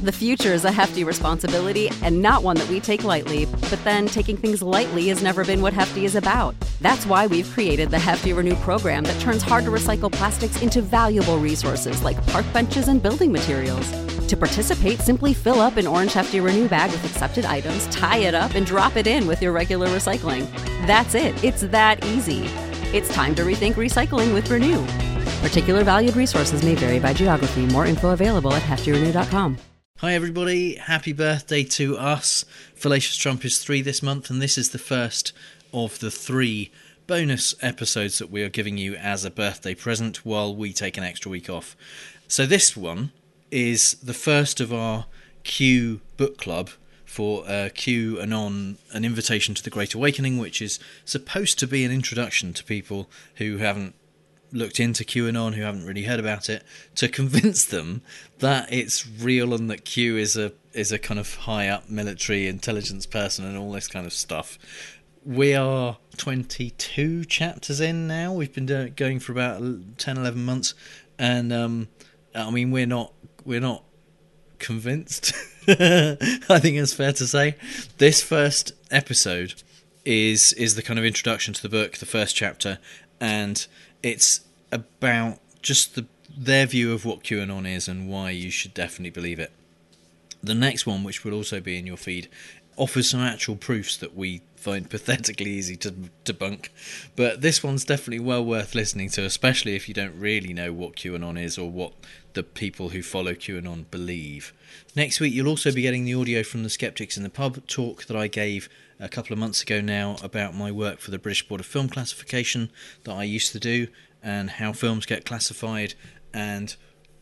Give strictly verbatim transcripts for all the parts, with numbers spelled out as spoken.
The future is a hefty responsibility and not one that we take lightly, but then taking things lightly has never been what Hefty is about. That's why we've created the Hefty Renew program that turns hard-to-recycle plastics into valuable resources like park benches and building materials. To participate, simply fill up an orange Hefty Renew bag with accepted items, tie it up, and drop it in with your regular recycling. That's it. It's that easy. It's time to rethink recycling with Renew. Particular valued resources may vary by geography. More info available at hefty renew dot com. Hi everybody, happy birthday to us. Fallacious Trump is three this month, and this is the first of the three bonus episodes that we are giving you as a birthday present while we take an extra week off. So this one is the first of our Q book club for uh, QAnon, an invitation to the Great Awakening, which is supposed to be an introduction to people who haven't looked into QAnon, who haven't really heard about it, to convince them that it's real and that Q is a is a kind of high up military intelligence person and all this kind of stuff. We are twenty-two chapters in now. We've been doing, going for about ten, eleven months, and um, I mean we're not we're not convinced. I think it's fair to say this first episode is is the kind of introduction to the book, the first chapter, and it's about just the, their view of what QAnon is and why you should definitely believe it. The next one, which will also be in your feed, offers some actual proofs that we find pathetically easy to debunk. But this one's definitely well worth listening to, especially if you don't really know what QAnon is or what the people who follow QAnon believe. Next week, you'll also be getting the audio from the Skeptics in the Pub talk that I gave a couple of months ago now about my work for the British Board of Film Classification that I used to do and how films get classified and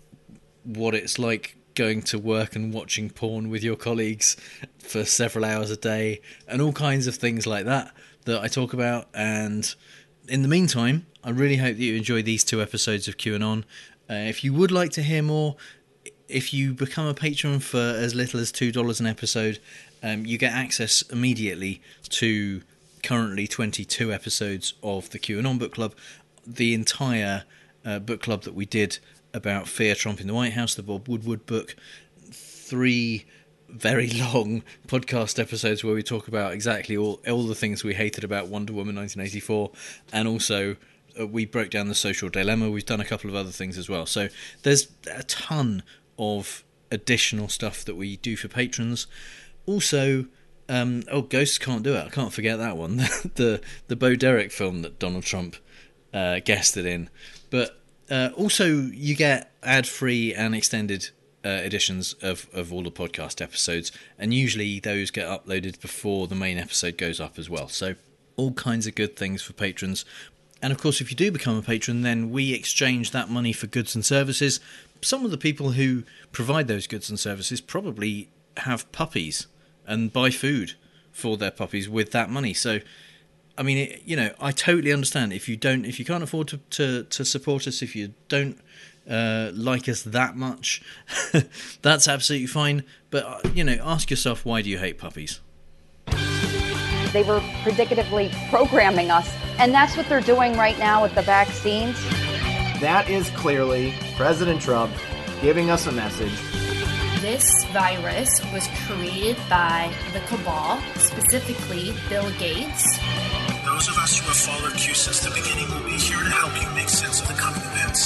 what it's like going to work and watching porn with your colleagues for several hours a day and all kinds of things like that that I talk about. And in the meantime, I really hope that you enjoy these two episodes of QAnon. Uh, if you would like to hear more, if you become a patron for as little as two dollars an episode, um, you get access immediately to currently twenty-two episodes of the QAnon Book Club, the entire uh, book club that we did about Fear Trump in the White House, the Bob Woodward book, three very long podcast episodes where we talk about exactly all, all the things we hated about Wonder Woman nineteen eighty-four, and also uh, we broke down the social dilemma. We've done a couple of other things as well. So there's a ton of additional stuff that we do for patrons. Also, um, oh, Ghosts Can't Do It. I can't forget that one. the the Bo Derek film that Donald Trump uh, guested in. But uh, also, you get ad-free and extended uh, editions of, of all the podcast episodes, and usually those get uploaded before the main episode goes up as well. So all kinds of good things for patrons. And of course, if you do become a patron, then we exchange that money for goods and services. Some of the people who provide those goods and services probably have puppies and buy food for their puppies with that money. So, I mean, it, you know, I totally understand if you don't, if you can't afford to, to, to support us, if you don't uh, like us that much, that's absolutely fine. But, uh, you know, ask yourself, why do you hate puppies? They were predicatively programming us, and that's what they're doing right now with the vaccines. That is clearly President Trump giving us a message. This virus was created by the cabal, specifically Bill Gates. Those of us who have followed Q since the beginning will be here to help you make sense of the coming events.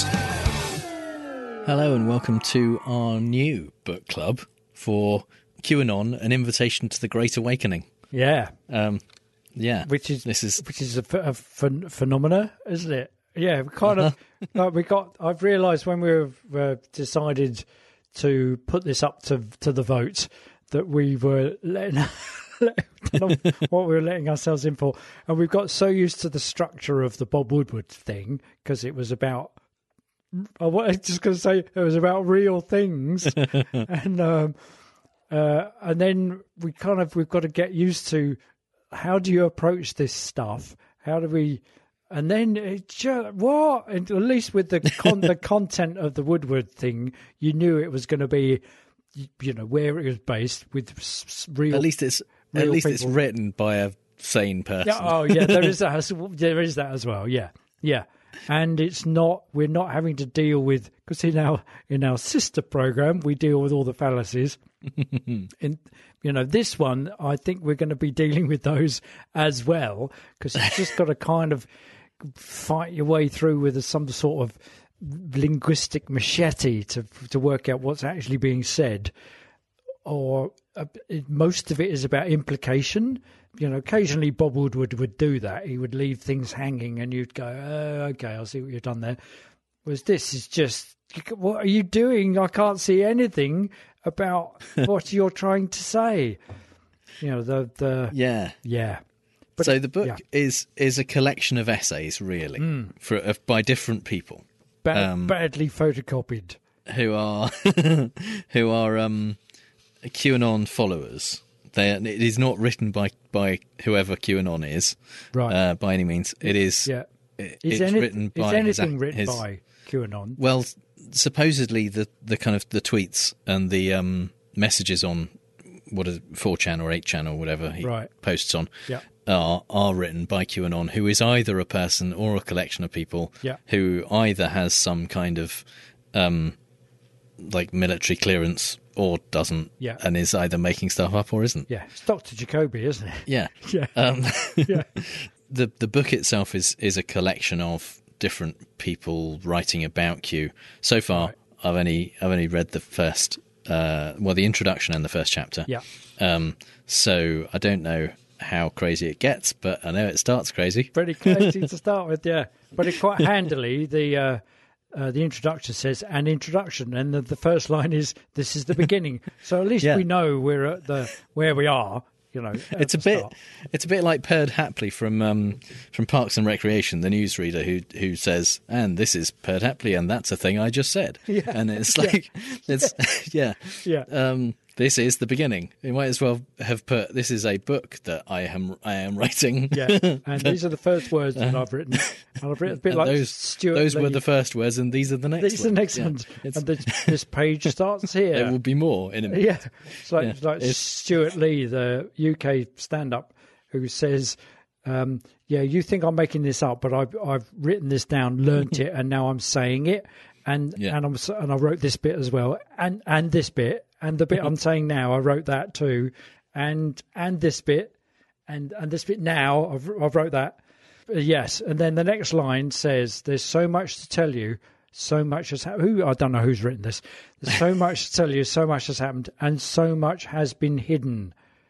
Hello and welcome to our new book club for QAnon, an invitation to the Great Awakening. Yeah. Um, yeah. Which is this is which is a, a ph- phenomena, isn't it? Yeah, we kind of like we got. I've realised when we've uh, decided to put this up to to the vote that we were letting don't know what we were letting ourselves in for, and we've got so used to the structure of the Bob Woodward thing because it was about. I was just going to say it was about real things, and um, uh, and then we kind of we've got to get used to how do you approach this stuff? How do we? And then it just, what? And at least with the con- the content of the Woodward thing, you knew it was going to be, you know, where it was based with s- real. At least it's at least people. It's written by a sane person. Yeah, oh yeah, there is that. As, there is that as well. Yeah, yeah. and it's not. We're not having to deal with, because in our in our sister program we deal with all the fallacies. In you know this one, I think we're going to be dealing with those as well, because you've just got to kind of fight your way through with some sort of linguistic machete to to work out what's actually being said. Or uh, most of it is about implication. You know, occasionally Bob Woodward would do that. He would leave things hanging, and you'd go, oh, "Okay, I see what you've done there." Whereas this is just, what are you doing? I can't see anything about what you're trying to say. You know, the the yeah, yeah. But so the book yeah. is is a collection of essays, really, mm. for uh, by different people, ba- um, badly photocopied, who are who are um, QAnon followers. They, it is not written by, by whoever QAnon is, right? Uh, by any means, it is. Yeah, it, is it's any, written by. Is anything his, written his, by QAnon? Well, supposedly the, the kind of the tweets and the um, messages on what is four chan or eight chan or whatever he right. posts on yeah. are are written by QAnon, who is either a person or a collection of people yeah. who either has some kind of um, like military clearance or doesn't, yeah. and is either making stuff up or isn't. Yeah, it's Doctor Jacoby, isn't it? Yeah, yeah. Um, yeah. The the book itself is is a collection of different people writing about Q. So far, right. I've only I've only read the first, uh, well, the introduction and the first chapter. Yeah. Um. So I don't know how crazy it gets, but I know it starts crazy. Pretty crazy to start with, yeah. But it quite handily the. Uh, Uh, the introduction says an introduction, and the, the first line is "This is the beginning." So at least yeah. we know we're at the where we are. You know, it's a bit, start. it's a bit like Perd Hapley from um, from Parks and Recreation, the newsreader who who says, "And this is Perd Hapley, and that's a thing I just said." Yeah. And it's like, yeah. it's yeah, yeah. Um, this is the beginning. You might as well have put, "This is a book that I am I am writing." Yeah, and these are the first words that I've written. And I've written a bit and like those, Stuart Those Lee. were the first words, and these are the next these ones. These are the next yeah. ones. And this, this page starts here. There will be more in a minute. Yeah, it's like, yeah. like it's... Stuart Lee, the U K stand-up, who says, um, yeah, you think I'm making this up, but I've, I've written this down, learnt it, and now I'm saying it. And yeah. and I'm and I wrote this bit as well, and and this bit, and the bit I'm saying now, I wrote that too, and and this bit, and and this bit now, I've I've wrote that, yes. And then the next line says, "There's so much to tell you, so much has happened." Who I don't know who's written this. There's so much to tell you, so much has happened, and so much has been hidden.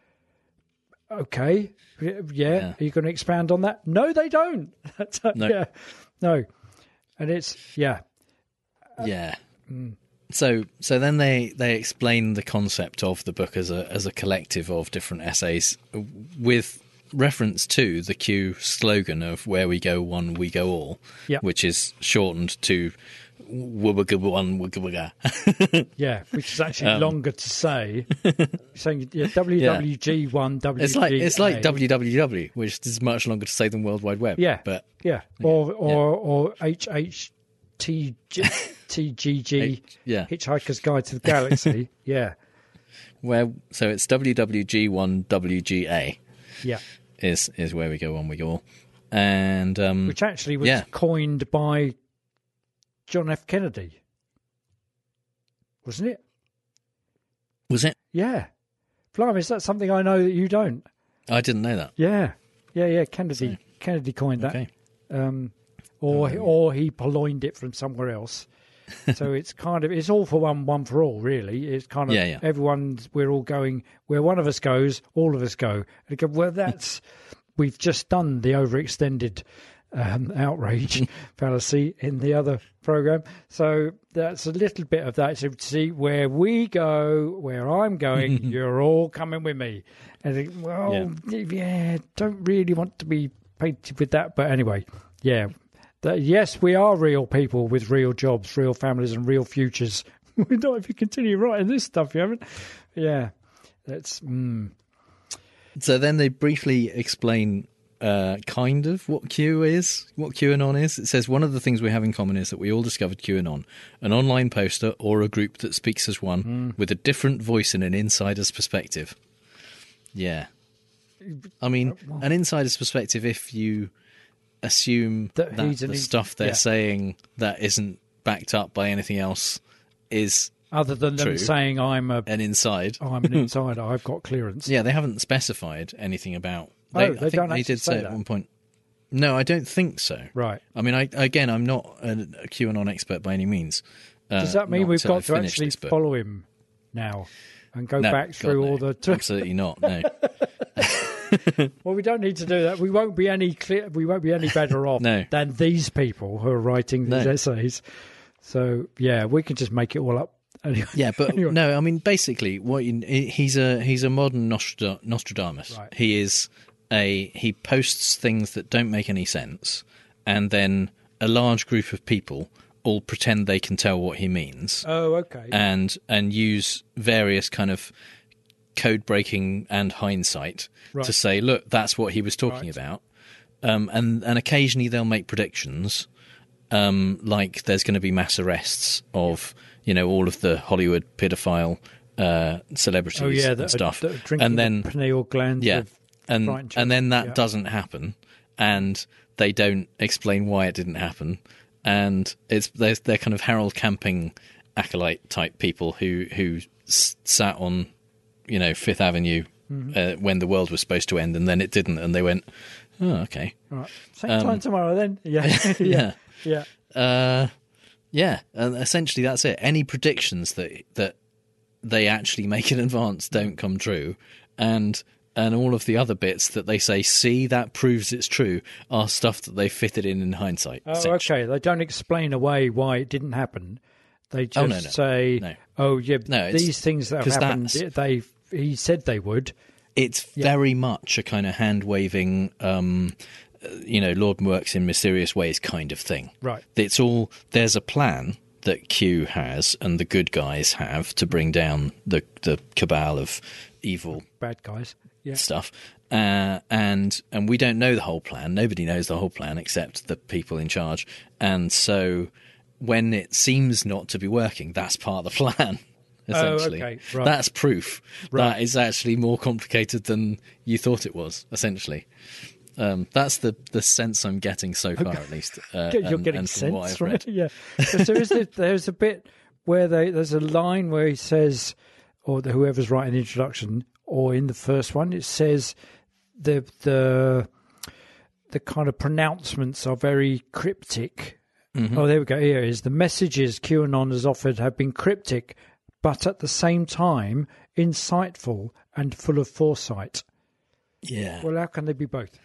Okay, yeah, yeah. Are you going to expand on that? No, they don't. no. Yeah, no, and it's yeah. Yeah. Mm. So so then they, they explain the concept of the book as a as a collective of different essays with reference to the Q slogan of "Where we go one, we go all," yeah. which is shortened to "Wubba one, wugga Yeah, which is actually um, longer to say. Saying yeah, W W G one, W G A. It's like it's like W W W, which is much longer to say than World Wide Web. Yeah, but yeah, or or yeah. or H H T G G, yeah. Hitchhiker's Guide to the Galaxy. Yeah. Where so it's W W G one W G A. Yeah. Is is where we go on we go all. And um, which actually was yeah. coined by John F. Kennedy. Wasn't it? Was it? Yeah. Blimey, is that something I know that you don't? I didn't know that. Yeah. Yeah, yeah, Kennedy so, Kennedy coined that. Okay. Um Or oh, or he purloined it from somewhere else. So it's kind of it's all for one, one for all. Really, it's kind of yeah, yeah. everyone's. We're all going where one of us goes, all of us go. And go, well, that's we've just done the overextended um, outrage fallacy in the other program. So that's a little bit of that. So see where we go, where I'm going, you're all coming with me. And think, well, yeah. yeah, don't really want to be painted with that, but anyway, yeah. That, yes, we are real people with real jobs, real families, and real futures. We don't if you continue writing this stuff, you haven't. Yeah, that's. Mm. So then they briefly explain, uh, kind of what Q is, what QAnon is. It says one of the things we have in common is that we all discovered QAnon, an online poster or a group that speaks as one mm. with a different voice and an insider's perspective. Yeah, I mean, an insider's perspective if you. assume That that, he's an the in- stuff they're yeah. saying that isn't backed up by anything else is Other than them True. saying I'm a an inside. I'm an insider, I've got clearance. Yeah, they haven't specified anything about. Oh, They, they I think don't they actually did say say that? at one point. No, I don't think so. Right. I mean, I again, I'm not a, a QAnon expert by any means. Uh, Does that mean not we've until I got to finish actually this book. follow him now and go No, back God, through no. all the? Absolutely not. No. Well, we don't need to do that. We won't be any clear. We won't be any better off No. than these people who are writing these No. essays. So yeah, we can just make it all up. Anyway. Yeah, but Anyway. no, I mean, basically, what you, he's a he's a modern Nostra- Nostradamus. Right. He is a he posts things that don't make any sense, and then a large group of people all pretend they can tell what he means, Oh, okay. and and use various kind of code breaking and hindsight Right. to say, look, that's what he was talking Right. about, um, and and occasionally they'll make predictions. Um, like there's going to be mass arrests of you know all of the Hollywood paedophile uh, celebrities oh yeah, and that, stuff, that are drinking and then the pineal glands. yeah, of and frightened children. and then that Yeah. doesn't happen, and they don't explain why it didn't happen, and it's they're, they're kind of Harold Camping acolyte type people who who s- sat on you know Fifth Avenue Mm-hmm. uh, when the world was supposed to end, and then it didn't, and they went, oh okay, All right. Same time tomorrow then. Yeah. Um, yeah. yeah. Uh, yeah, and essentially that's it. Any predictions that that they actually make in advance don't come true, and and all of the other bits that they say, see, that proves it's true, are stuff that they fitted in in hindsight. Oh, essentially. okay. They don't explain away why it didn't happen. They just Oh, no, no. say, No. "Oh, yeah, No, it's- these things that have 'cause happened, that's- they he said they would." It's very much a kind of hand waving, um, uh, you know, Lord works in mysterious ways kind of thing. Right. It's all there's a plan that Q has and the good guys have to bring down the the cabal of evil Bad guys. Yeah. stuff, uh, and and we don't know the whole plan. Nobody knows the whole plan except the people in charge. And so, when it seems not to be working, that's part of the plan. Essentially, Oh, okay. Right. That's proof Right. that it's actually more complicated than you thought it was. Essentially, um, that's the the sense I'm getting so far, at least. Uh, You're and- getting and from what sense I've from read. it. Yeah. Because there is a, there's a bit where they there's a line where he says, or the, whoever's writing the introduction, or in the first one, it says the the the kind of pronouncements are very cryptic. Mm-hmm. Oh, there we go. Here it is. The messages QAnon has offered have been cryptic, but at the same time insightful and full of foresight. Yeah. Well, how can they be both?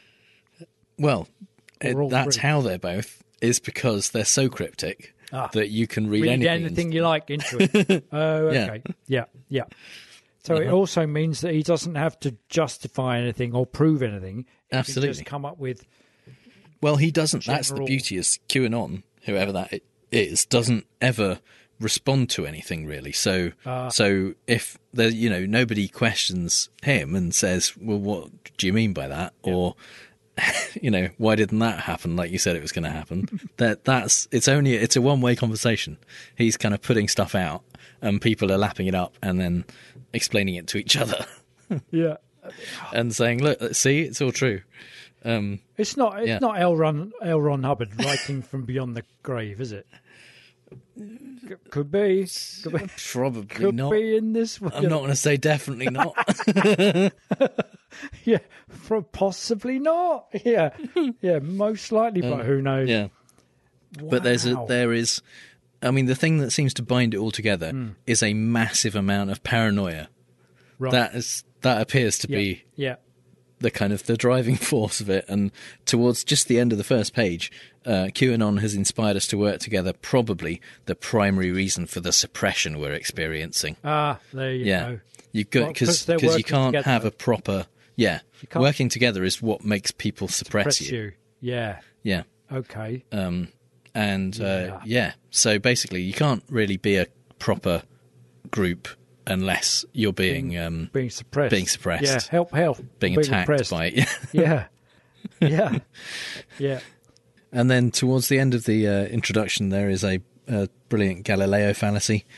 Well, it, all that's three. how they're both. Is because they're so cryptic Ah. that you can read, Read anything. anything you like into it. Oh, Yeah. okay. Yeah, yeah. So it also means that he doesn't have to justify anything or prove anything. He can Absolutely. just come up with. Well, he doesn't. That's the General- beauty is QAnon, whoever that i- is, doesn't ever respond to anything really. So, Ah. so if there, you know, nobody questions him and says, "Well, what do you mean by that?" or you know, why didn't that happen like you said it was going to happen? that that's it's only it's a one way conversation. He's kind of putting stuff out, and people are lapping it up and then explaining it to each other Yeah. and saying, "Look, see, it's all true." Um, It's not. It's Yeah. not L. Ron L. Ron Hubbard writing from beyond the grave, is it? C- Could be. Could be, probably could not. be in this one. I'm not going to say definitely not. Yeah, pro- possibly not. Yeah, yeah, most likely, but who knows? Um, yeah. But there's a Wow. there is, I mean, the thing that seems to bind it all together Hmm. is a massive amount of paranoia. Right. That is that appears to yeah. be yeah. the kind of the driving force of it. And towards just the end of the first page, uh, QAnon has inspired us to work together. Probably the primary reason for the suppression we're experiencing. Ah, there you Yeah, go. you got Well, 'cause because they're because you working can't together. have a proper yeah. can't- Working together is what makes people suppress, Press you. you. Yeah. Yeah. Okay. Um, and uh, Yeah. yeah, so basically, you can't really be a proper group unless you're being um, Being suppressed. being suppressed. Yeah. Help. Help. being Being attacked oppressed. by. Yeah. Yeah. Yeah. And then towards the end of the uh, introduction, there is a, a brilliant Galileo fallacy,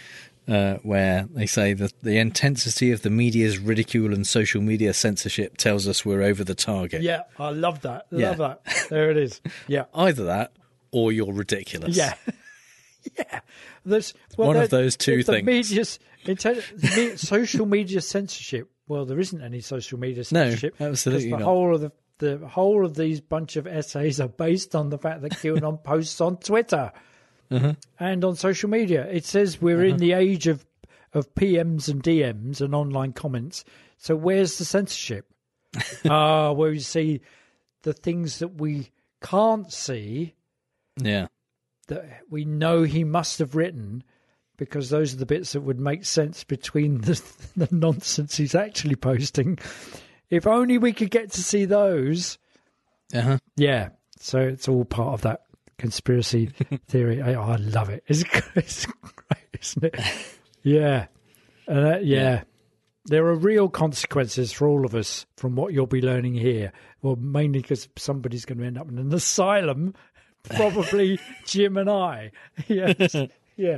uh, where they say that the intensity of the media's ridicule and social media censorship tells us we're over the target. Yeah, I love that. Love Yeah. that. There it is. Yeah. Either that or you're ridiculous. Yeah. yeah. There's, well, one of there- those two if the things. Media's, inten- me- social media censorship. Well, there isn't any social media No, censorship. absolutely 'cause the not. whole of the the whole of these bunch of essays are based on the fact that QAnon posts on Twitter Uh-huh. and on social media. It says we're in the age of of P Ms and D Ms and online comments. So where's the censorship? Ah, where you see the things that we can't see Yeah. that we know he must have written, because those are the bits that would make sense between the, the nonsense he's actually posting. If only we could get to see those. Uh-huh. Yeah, so it's all part of that conspiracy theory. I, I love it. It's, it's great, isn't it? Yeah. And uh, yeah. Yeah. There are real consequences for all of us from what you'll be learning here. Well, mainly because somebody's going to end up in an asylum, probably Jim and I. Yes. Yeah.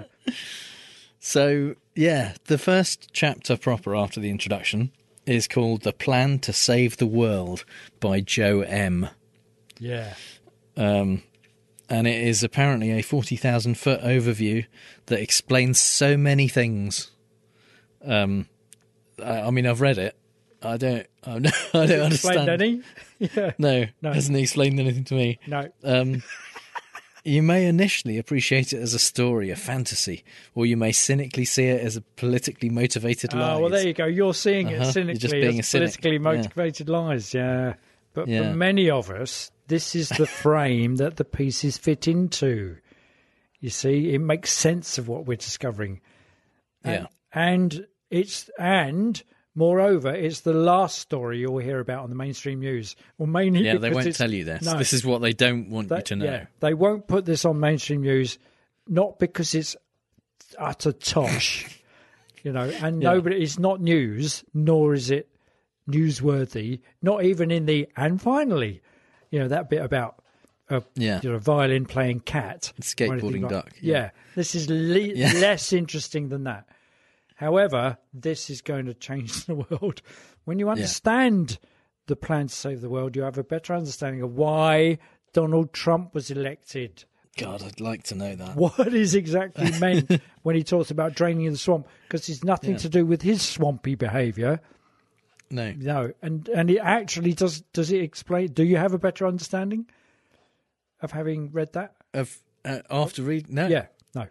So, yeah, the first chapter proper after the introduction is called The Plan to Save the World by Joe M. Yeah. Um, and it is apparently a forty thousand foot overview that explains so many things. Um, I, I mean, I've read it. I don't, I don't, I don't Explained understand. any? Yeah. No, No. hasn't explained anything to me. No. Um, you may initially appreciate it as a story, a fantasy, or you may cynically see it as a politically motivated Oh, lie. well, there you go. You're seeing Uh-huh. it You're cynically just being as a cynic. politically Yeah. motivated lies. Yeah. But Yeah. for many of us, this is the frame that the pieces fit into. You see, it makes sense of what we're discovering. Yeah. And it's and moreover, it's the last story you'll hear about on the mainstream news. Well, mainly Yeah, they because won't it's- tell you this. No, This is what they don't want they, you to know. Yeah, they won't put this on mainstream news, not because it's utter tosh, you know, and Yeah. nobody. It's not news, nor is it newsworthy. Not even in the and finally, you know, that bit about a Yeah. you know violin playing cat, Skateboarding or anything like- duck, Yeah. yeah. this is le- Yeah. less interesting than that. However, this is going to change the world. When you understand the plan to save the world, you have a better understanding of why Donald Trump was elected. God, I'd like to know that. What is exactly meant when he talks about draining the swamp? Because it's nothing Yeah. to do with his swampy behaviour. No. No, and and it actually does. Does it explain? Do you have a better understanding of having read that? Of, uh, after read? No. Yeah, no.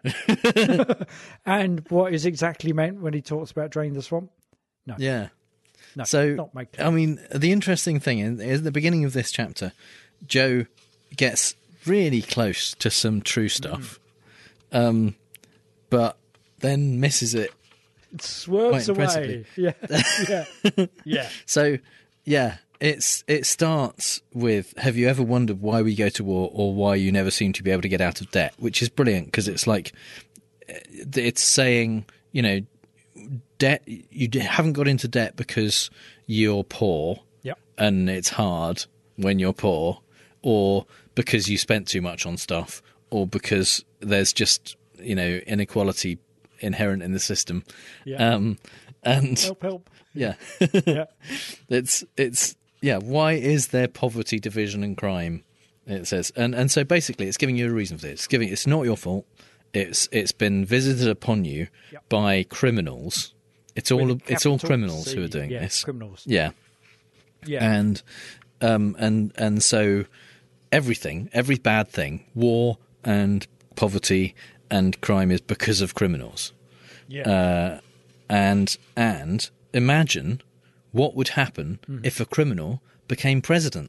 And what is exactly meant when he talks about draining the swamp? No, Yeah. no. So, not make I mean, the interesting thing is, is at the beginning of this chapter, Joe gets really close to some true stuff, um, but then misses it. it swerves quite away. Yeah, yeah, yeah. So, yeah, it's it starts with, have you ever wondered why we go to war or why you never seem to be able to get out of debt? Which is brilliant because it's like, it's saying, you know, debt, you d- haven't got into debt because you're poor Yep. and it's hard when you're poor, or because you spent too much on stuff, or because there's just, you know, inequality inherent in the system. Yeah. Um, and Help, help. yeah, Yeah. it's it's yeah. Why is there poverty, division, and crime? It says, and and so basically, it's giving you a reason for this. It's giving it's not your fault. It's it's been visited upon you Yep. by criminals. It's all With a it's all capital criminals C. who are doing Yeah, this. criminals. Yeah, Yeah. and um and and so everything, every bad thing, war and poverty and crime is because of criminals. yeah. Uh, and and imagine what would happen Hmm. if a criminal became president.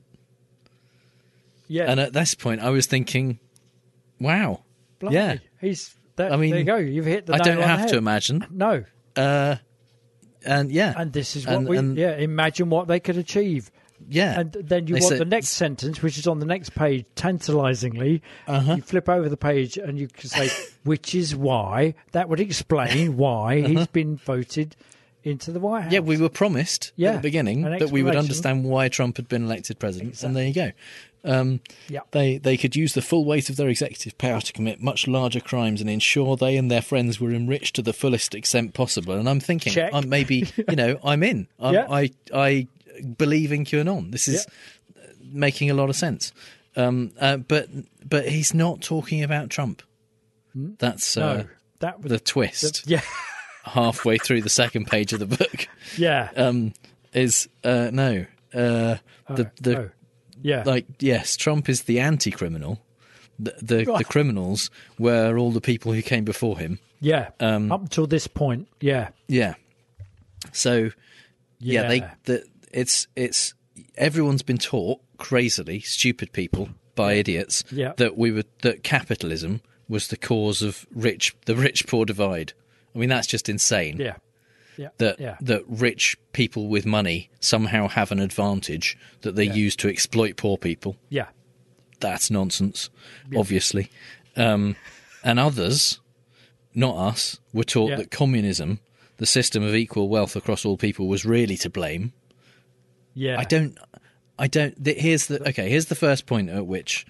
yeah. And at this point, I was thinking, wow, Blimey. yeah. He's. That, I mean, there you go. You've hit the. I nail don't on the have head. to imagine. No. Uh, and yeah, And this is what And- we. and- yeah. Imagine what they could achieve. yeah. And then you They want said- the next sentence, which is on the next page, tantalizingly. Uh-huh. You flip over the page and you can say, which is why, that would explain why Uh-huh. he's been voted into the White House. Yeah, we were promised Yeah, at the beginning an that we would explanation. understand why Trump had been elected president, Exactly. and there you go. Um, Yeah. They they could use the full weight of their executive power to commit much larger crimes and ensure they and their friends were enriched to the fullest extent possible. And I'm thinking, Check. I'm maybe you know, I'm in. I'm, Yeah. I I believe in QAnon. This is making a lot of sense. Um, uh, but but he's not talking about Trump. That's uh, No, that was the twist. yeah, Halfway through the second page of the book, yeah, um, is uh, no the the no. yeah. like yes, Trump is the anti-criminal. The the, the Right. criminals were all the people who came before him. yeah. um, Up until this point, yeah, Yeah. So yeah, yeah, they the it's it's everyone's been taught crazily, stupid people by idiots Yeah. that we were that capitalism was the cause of rich the rich poor divide. I mean that's just insane. yeah, yeah, That yeah, that rich people with money somehow have an advantage that they use to exploit poor people. yeah, That's nonsense, obviously. Um, and others, not us, were taught Yeah. that communism, the system of equal wealth across all people, was really to blame. yeah. I don't. I don't. Th- here's the okay. Here's the first point at which,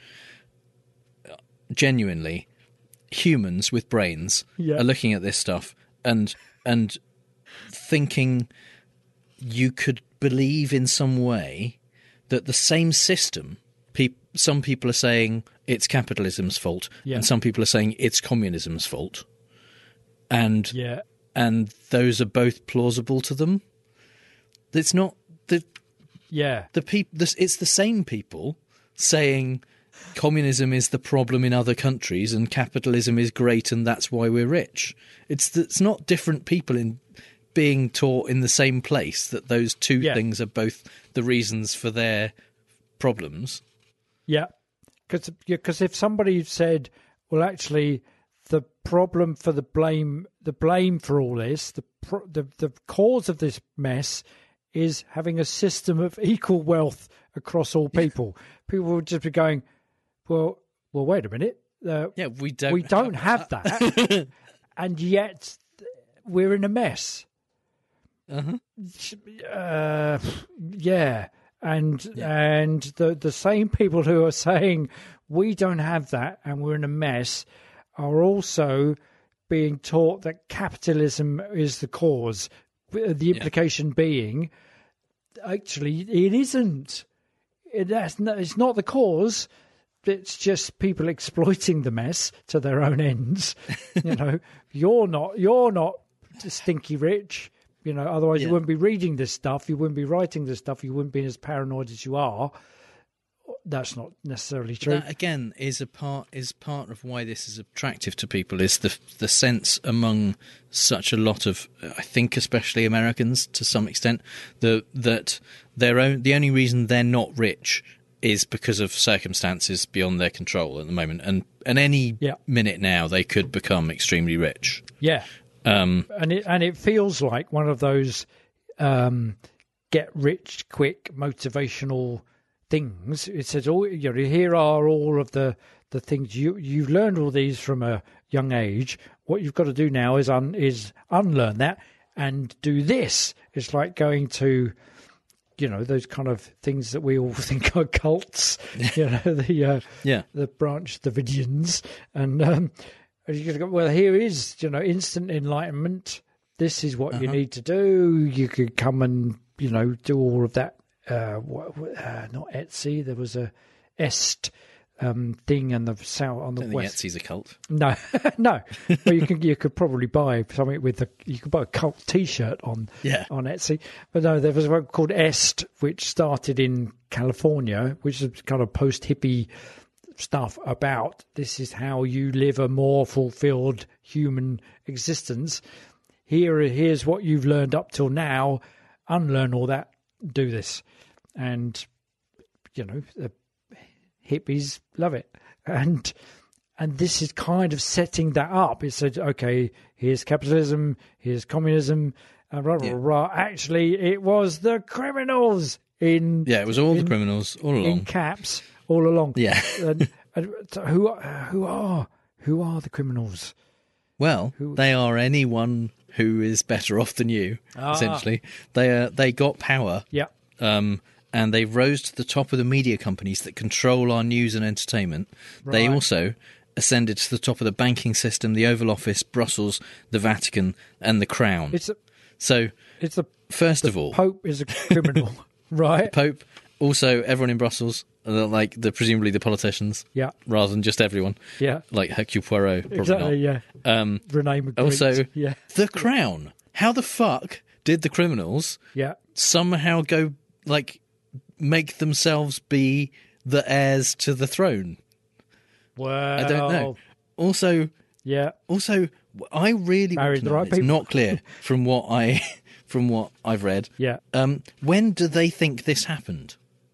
uh, genuinely, humans with brains Yeah. are looking at this stuff and and thinking you could believe in some way that the same system. Pe- some people are saying it's capitalism's fault, Yeah. and some people are saying it's communism's fault, and Yeah, and those are both plausible to them. It's not the yeah, the peop- this, it's the same people saying communism is the problem in other countries and capitalism is great and that's why we're rich. It's the, it's not different people in being taught in the same place that those two Yeah. things are both the reasons for their problems. yeah. Because if somebody said, well, actually, the problem for the blame, the blame for all this, the pro- the the cause of this mess is having a system of equal wealth across all people. People would just be going, well, well, wait a minute. Uh, Yeah, we don't. we don't have that, and yet we're in a mess. Uh-huh. Uh, yeah, and and the the same people who are saying we don't have that and we're in a mess are also being taught that capitalism is the cause. The implication being, actually, it isn't. It, that's no, it's not the cause. It's just people exploiting the mess to their own ends. You know, you're not you're not stinky rich. You know, otherwise Yeah. you wouldn't be reading this stuff. You wouldn't be writing this stuff. You wouldn't be as paranoid as you are. That's not necessarily true. That again is a part is part of why this is attractive to people is the the sense among such a lot of I think especially Americans to some extent the that their own the only reason they're not rich is because of circumstances beyond their control at the moment and and any Yeah. minute now they could become extremely rich. Yeah, Um, and it and it feels like one of those um, get rich quick motivational things. It says, "Oh, you know, here are all of the, the things you you've learned all these from a young age. What you've got to do now is un, is unlearn that and do this." It's like going to, you know, those kind of things that we all think are cults. You know, the uh, yeah. the Branch Davidians, and um, you could go, well, here is, you know, instant enlightenment. This is what you need to do. You could come and, you know, do all of that. Uh, what, what, uh, not Etsy. There was a Est um, thing on the south on the I don't think west. Etsy's a cult. No, no. Well, you could you could probably buy something with the you could buy a cult T-shirt on Yeah. on Etsy, but no, there was one called Est, which started in California, which is kind of post hippie stuff about this is how you live a more fulfilled human existence. Here, here's what you've learned up till now. Unlearn all that. Do this, and you know the hippies love it, and and this is kind of setting that up. It said, okay, here's capitalism, here's communism, and rah, rah, Yeah. rah. Actually, it was the criminals in Yeah, it was all in- the criminals all in along. caps all along. Yeah. and, and so who who are who are the criminals? Well, they are anyone who is better off than you. Ah. Essentially, they uh, they got power. Yeah. Um, and they rose to the top of the media companies that control our news and entertainment. They Right. also ascended to the top of the banking system, the Oval Office, Brussels, the Vatican, and the Crown. It's a, So, it's the first of all, Pope is a criminal, right? Pope, also everyone in Brussels, uh, like the presumably the politicians, Yeah. rather than just everyone, Yeah. like Hercule Poirot, probably Exactly. not. Yeah. Um, Renee Magritte. also, Yeah. the Crown. How the fuck did the criminals Yeah. somehow go, like, make themselves be the heirs to the throne? Well, I don't know. Also, Yeah. also, I really want Married to the know, right it's people. not clear from what I from what I've read. Yeah. Um, when do they think this happened?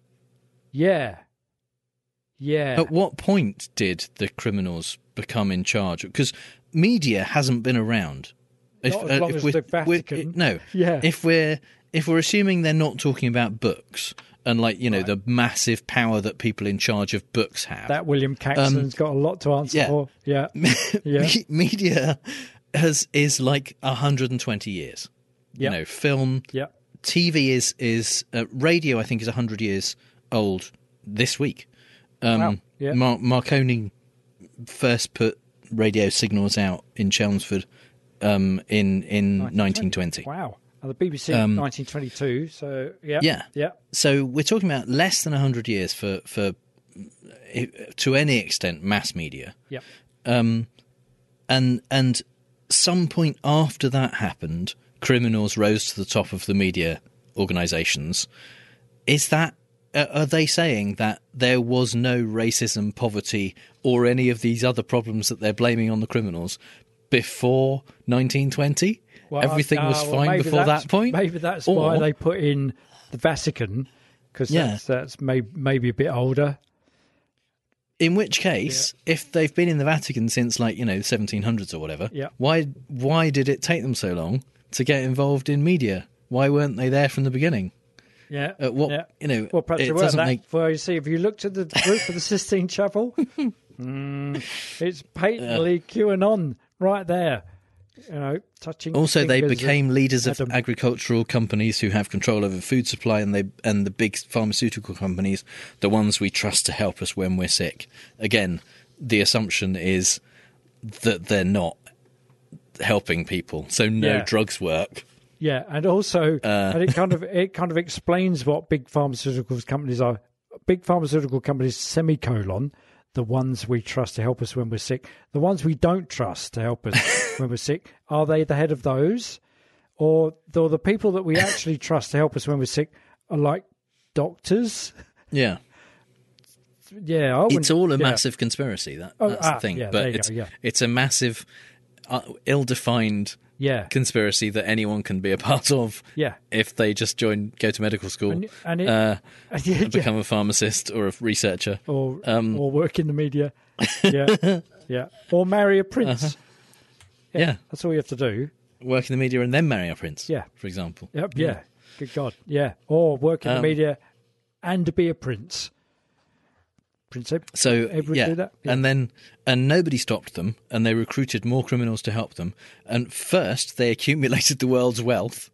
Yeah. Yeah. At what point did the criminals become in charge? Because media hasn't been around. Not as long as we're- the we're- Vatican. no. Yeah. If we're if we're assuming they're not talking about books and, like, you know, the massive power that people in charge of books have, That William Caxton's got a lot to answer Um, yeah. for. Yeah. Yeah. Me- media has is like one hundred twenty years. Yeah. You know, film, Yeah. T V is is uh, radio. I think is one hundred years old this week. Um, Wow. Yeah. Mar- Marconi first put radio signals out in Chelmsford um, in in nineteen twenty. Wow. And the B B C Um, nineteen twenty-two. So, yeah. Yeah. Yeah. So we're talking about less than one hundred years for for uh, to any extent mass media. Yeah. Um, and and some point after that happened, criminals rose to the top of the media organisations. Is that uh, are they saying that there was no racism, poverty, or any of these other problems that they're blaming on the criminals before nineteen twenty? Well, Everything uh, was well, fine maybe before that's- that point. Maybe that's Or- why they put in the Vatican, because Yeah. that's, that's may, maybe a bit older. In which case, if they've been in the Vatican since, like, you know, seventeen hundreds or whatever, Yeah. why why did it take them so long to get involved in media? Why weren't they there from the beginning? Yeah. At what yeah. you know, Well, perhaps it they weren't doesn't that. make. Well, you see, if you looked at the roof of the Sistine Chapel, mm, it's patently QAnon right there. You know, touching. Also, they fingers of became leaders of Adam. agricultural companies who have control over food supply, and they and the big pharmaceutical companies, the ones we trust to help us when we're sick. Again, the assumption is that they're not helping people, so no Yeah. drugs work. Yeah, and also, Uh, and it kind of it kind of explains what big pharmaceutical companies are. Big pharmaceutical companies, semicolon, the ones we trust to help us when we're sick. The ones we don't trust to help us when we're sick, are they the head of those? Or the, the people that we actually trust to help us when we're sick are like doctors? Yeah. Yeah, I wouldn't- It's all a yeah. massive conspiracy. That Oh, that's ah, the thing. yeah, but there you it's go, yeah. it's a massive, uh, ill-defined Yeah, conspiracy that anyone can be a part of. yeah. If they just join, go to medical school, And, and it, uh, yeah, and become a pharmacist or a researcher. or um, or work in the media. Yeah, yeah. Or marry a prince. Uh-huh. Yeah. That's all you have to do. Work in the media and then marry a prince. Yeah. for example. Yep, yeah. Good God. Yeah. Or work in Um, the media and be a prince. Prince Ed- So Edward yeah. do that? Yeah. and then and nobody stopped them, and they recruited more criminals to help them. And first, they accumulated the world's wealth.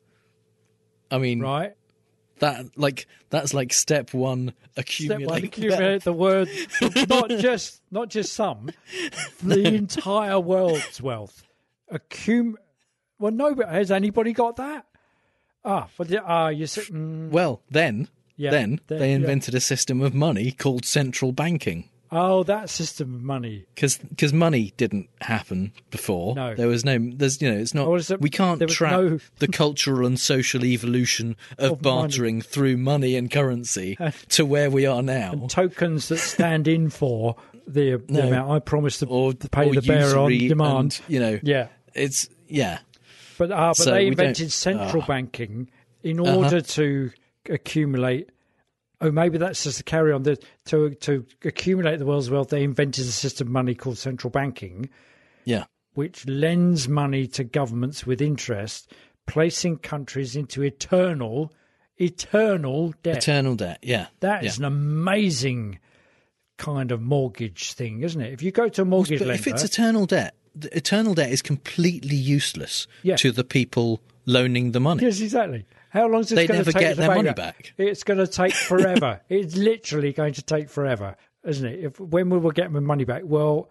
I mean, Right. that like that's like step one. Step Accumulate. one, accumulate the word, not just not just some, the entire world's wealth. Accum. Well, no, but has anybody got that? Ah, but the- ah, you're sitting. Well, then, Yeah, then then- they yeah. invented a system of money called central banking. Oh, that system of money. Because money didn't happen before. No. There was no, there's, you know, it's not, Or is it- we can't there was track no- the cultural and social evolution of, Of money. bartering through money and currency to where we are now. Tokens that stand in for the, the No. amount I promise to Or, pay or the bearer on usury demand. and, you know, Yeah. it's, yeah. But uh, but So they we don't- invented central Ah. banking in order Uh-huh. to accumulate. Oh, maybe that's just a carry on. The, to to accumulate the world's wealth, they invented a system of money called central banking, Yeah. which lends money to governments with interest, placing countries into eternal, eternal debt. Eternal debt. Yeah. That yeah. is an amazing kind of mortgage thing, isn't it? If you go to a mortgage But lender, if it's eternal debt, the eternal debt is completely useless Yeah. to the people loaning the money. Yes, exactly. How long is it They going never to take get to their pay money that? back. It's going to take forever. It's literally going to take forever, isn't it? If, when will we get my money back? Well,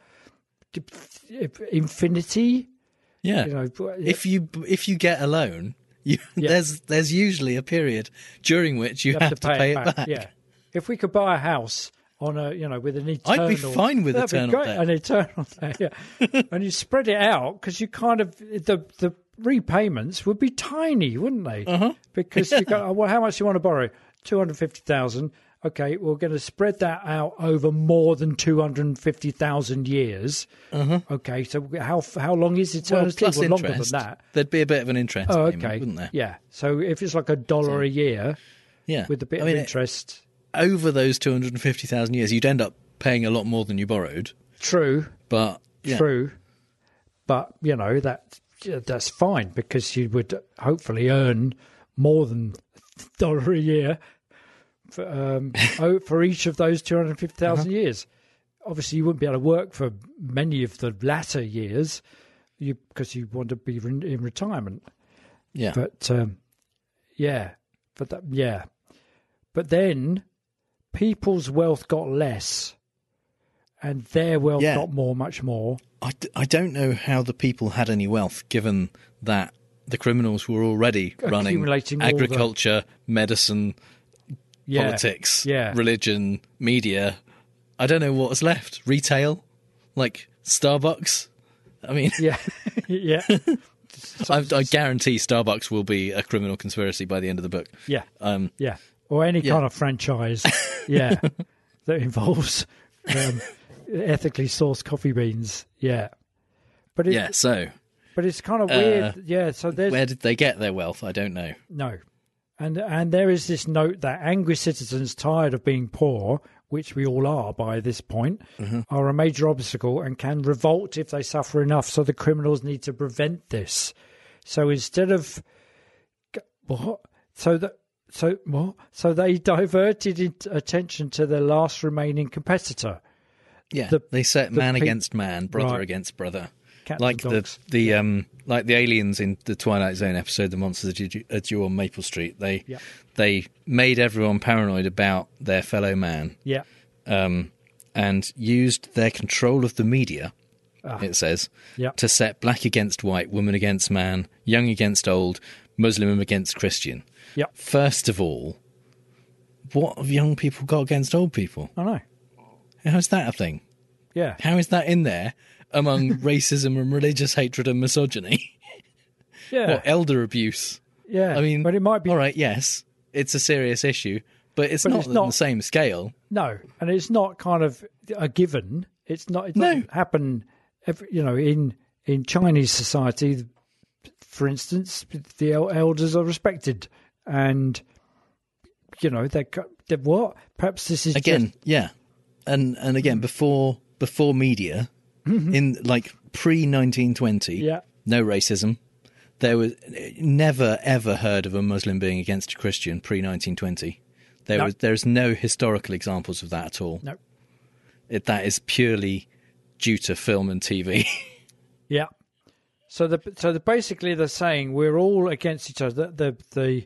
if infinity. Yeah. You know, if you if you get a loan, you, Yeah. there's there's usually a period during which you, have, to pay, it back. Yeah. If we could buy a house on a, you know, with an eternal... I'd be fine with that'd be eternal great, debt. An eternal debt, yeah. And you spread it out because you kind of... The, the repayments would be tiny, wouldn't they? Uh-huh. Because you go, oh, well, how much do you want to borrow? two hundred fifty thousand. Okay, we're going to spread that out over more than two hundred fifty thousand years. Uh-huh. Okay, so how how long is Well, eternity? plus Well, longer interest. than that. There'd be a bit of an interest Oh, payment, okay. wouldn't there? Yeah. So if it's like a dollar a year Yeah. with a bit I mean, of interest... over those two hundred fifty thousand years, you'd end up paying a lot more than you borrowed. True. But yeah. True, but you know that that's fine because you would hopefully earn more than a dollar a year for, um, oh, for each of those two hundred fifty thousand uh-huh. years. Obviously, you wouldn't be able to work for many of the latter years, you because you want to be in, in retirement. Yeah, but um, yeah, but that, yeah, but then people's wealth got less. And their wealth yeah. got more, much more. I, d- I don't know how the people had any wealth, given that the criminals were already running agriculture, the... medicine, yeah. politics, yeah. religion, media. I don't know what was left. Retail, like Starbucks. I mean, yeah, yeah. I, I guarantee Starbucks will be a criminal conspiracy by the end of the book. Yeah, um, yeah, or any yeah. kind of franchise. Yeah, that involves. Um, ethically sourced coffee beans, yeah, but it, yeah. So, but it's kind of weird, uh, yeah. So there's where did they get their wealth? I don't know. No, and and there is this note that angry citizens tired of being poor, which we all are by this point, mm-hmm. are a major obstacle and can revolt if they suffer enough. So the criminals need to prevent this. So instead of what, so that. So what? So they diverted attention to their last remaining competitor. Yeah, the, they set man pe- against man, brother right. against brother, Cats like the the um like the aliens in the Twilight Zone episode, The Monsters Are Due on Maple Street. They yeah. they made everyone paranoid about their fellow man. Yeah, um, and used their control of the media. Ah. It says yeah. to set black against white, woman against man, young against old, Muslim against Christian. Yeah. First of all, what have young people got against old people? I know. How's that a thing? Yeah. How is that in there among racism and religious hatred and misogyny? Yeah. What, elder abuse? Yeah. I mean, but it might be. All right, yes, it's a serious issue, but it's but not it's on not, the same scale. No, and it's not kind of a given. It's not. It doesn't no. happen. Every, you know, in in Chinese society, for instance, the elders are respected. And, you know, they they what? Perhaps this is again, just... yeah, and and again before before media, mm-hmm. in like pre nineteen twenty, yeah, no racism. There was never ever heard of a Muslim being against a Christian pre nineteen twenty. There no. was there's no historical examples of that at all. No, it, that is purely due to film and T V. Yeah. So the so the, basically they're saying we're all against each other. The the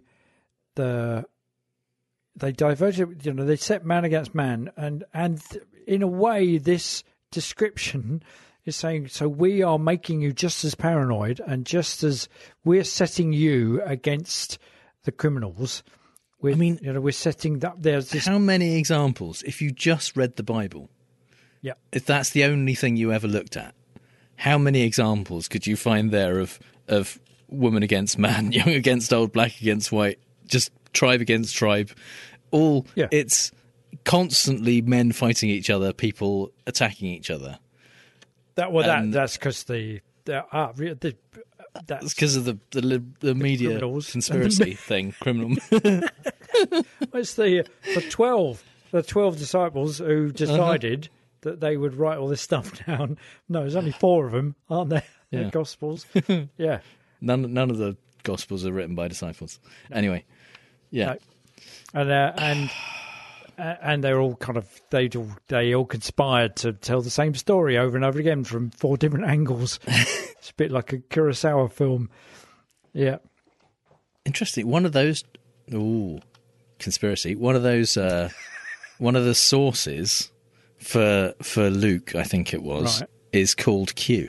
the they diverged, you know, they set man against man, and and in a way this description is saying so we are making you just as paranoid, and just as we're setting you against the criminals. We're, I mean, you know, we're setting that. There's this... how many examples? If you just read the Bible, yeah, if that's the only thing you ever looked at, how many examples could you find there of of woman against man, young against old, black against white, just tribe against tribe? All yeah. It's constantly men fighting each other, people attacking each other. That well, that and that's because the, the, ah, the that's because of the the, the, the media criminals. conspiracy thing. Criminal. It's the the twelve the twelve disciples who decided uh-huh. that they would write all this stuff down. No, there's only four of them, aren't there? Yeah. The Gospels. Yeah. None none of the Gospels are written by disciples. Anyway, yeah. No. And uh, and and they're all kind of they all they all conspired to tell the same story over and over again from four different angles. It's a bit like a Kurosawa film. Yeah, interesting. One of those, ooh, conspiracy. One of those, uh, one of the sources for for Luke, I think it was, Right. is called Q.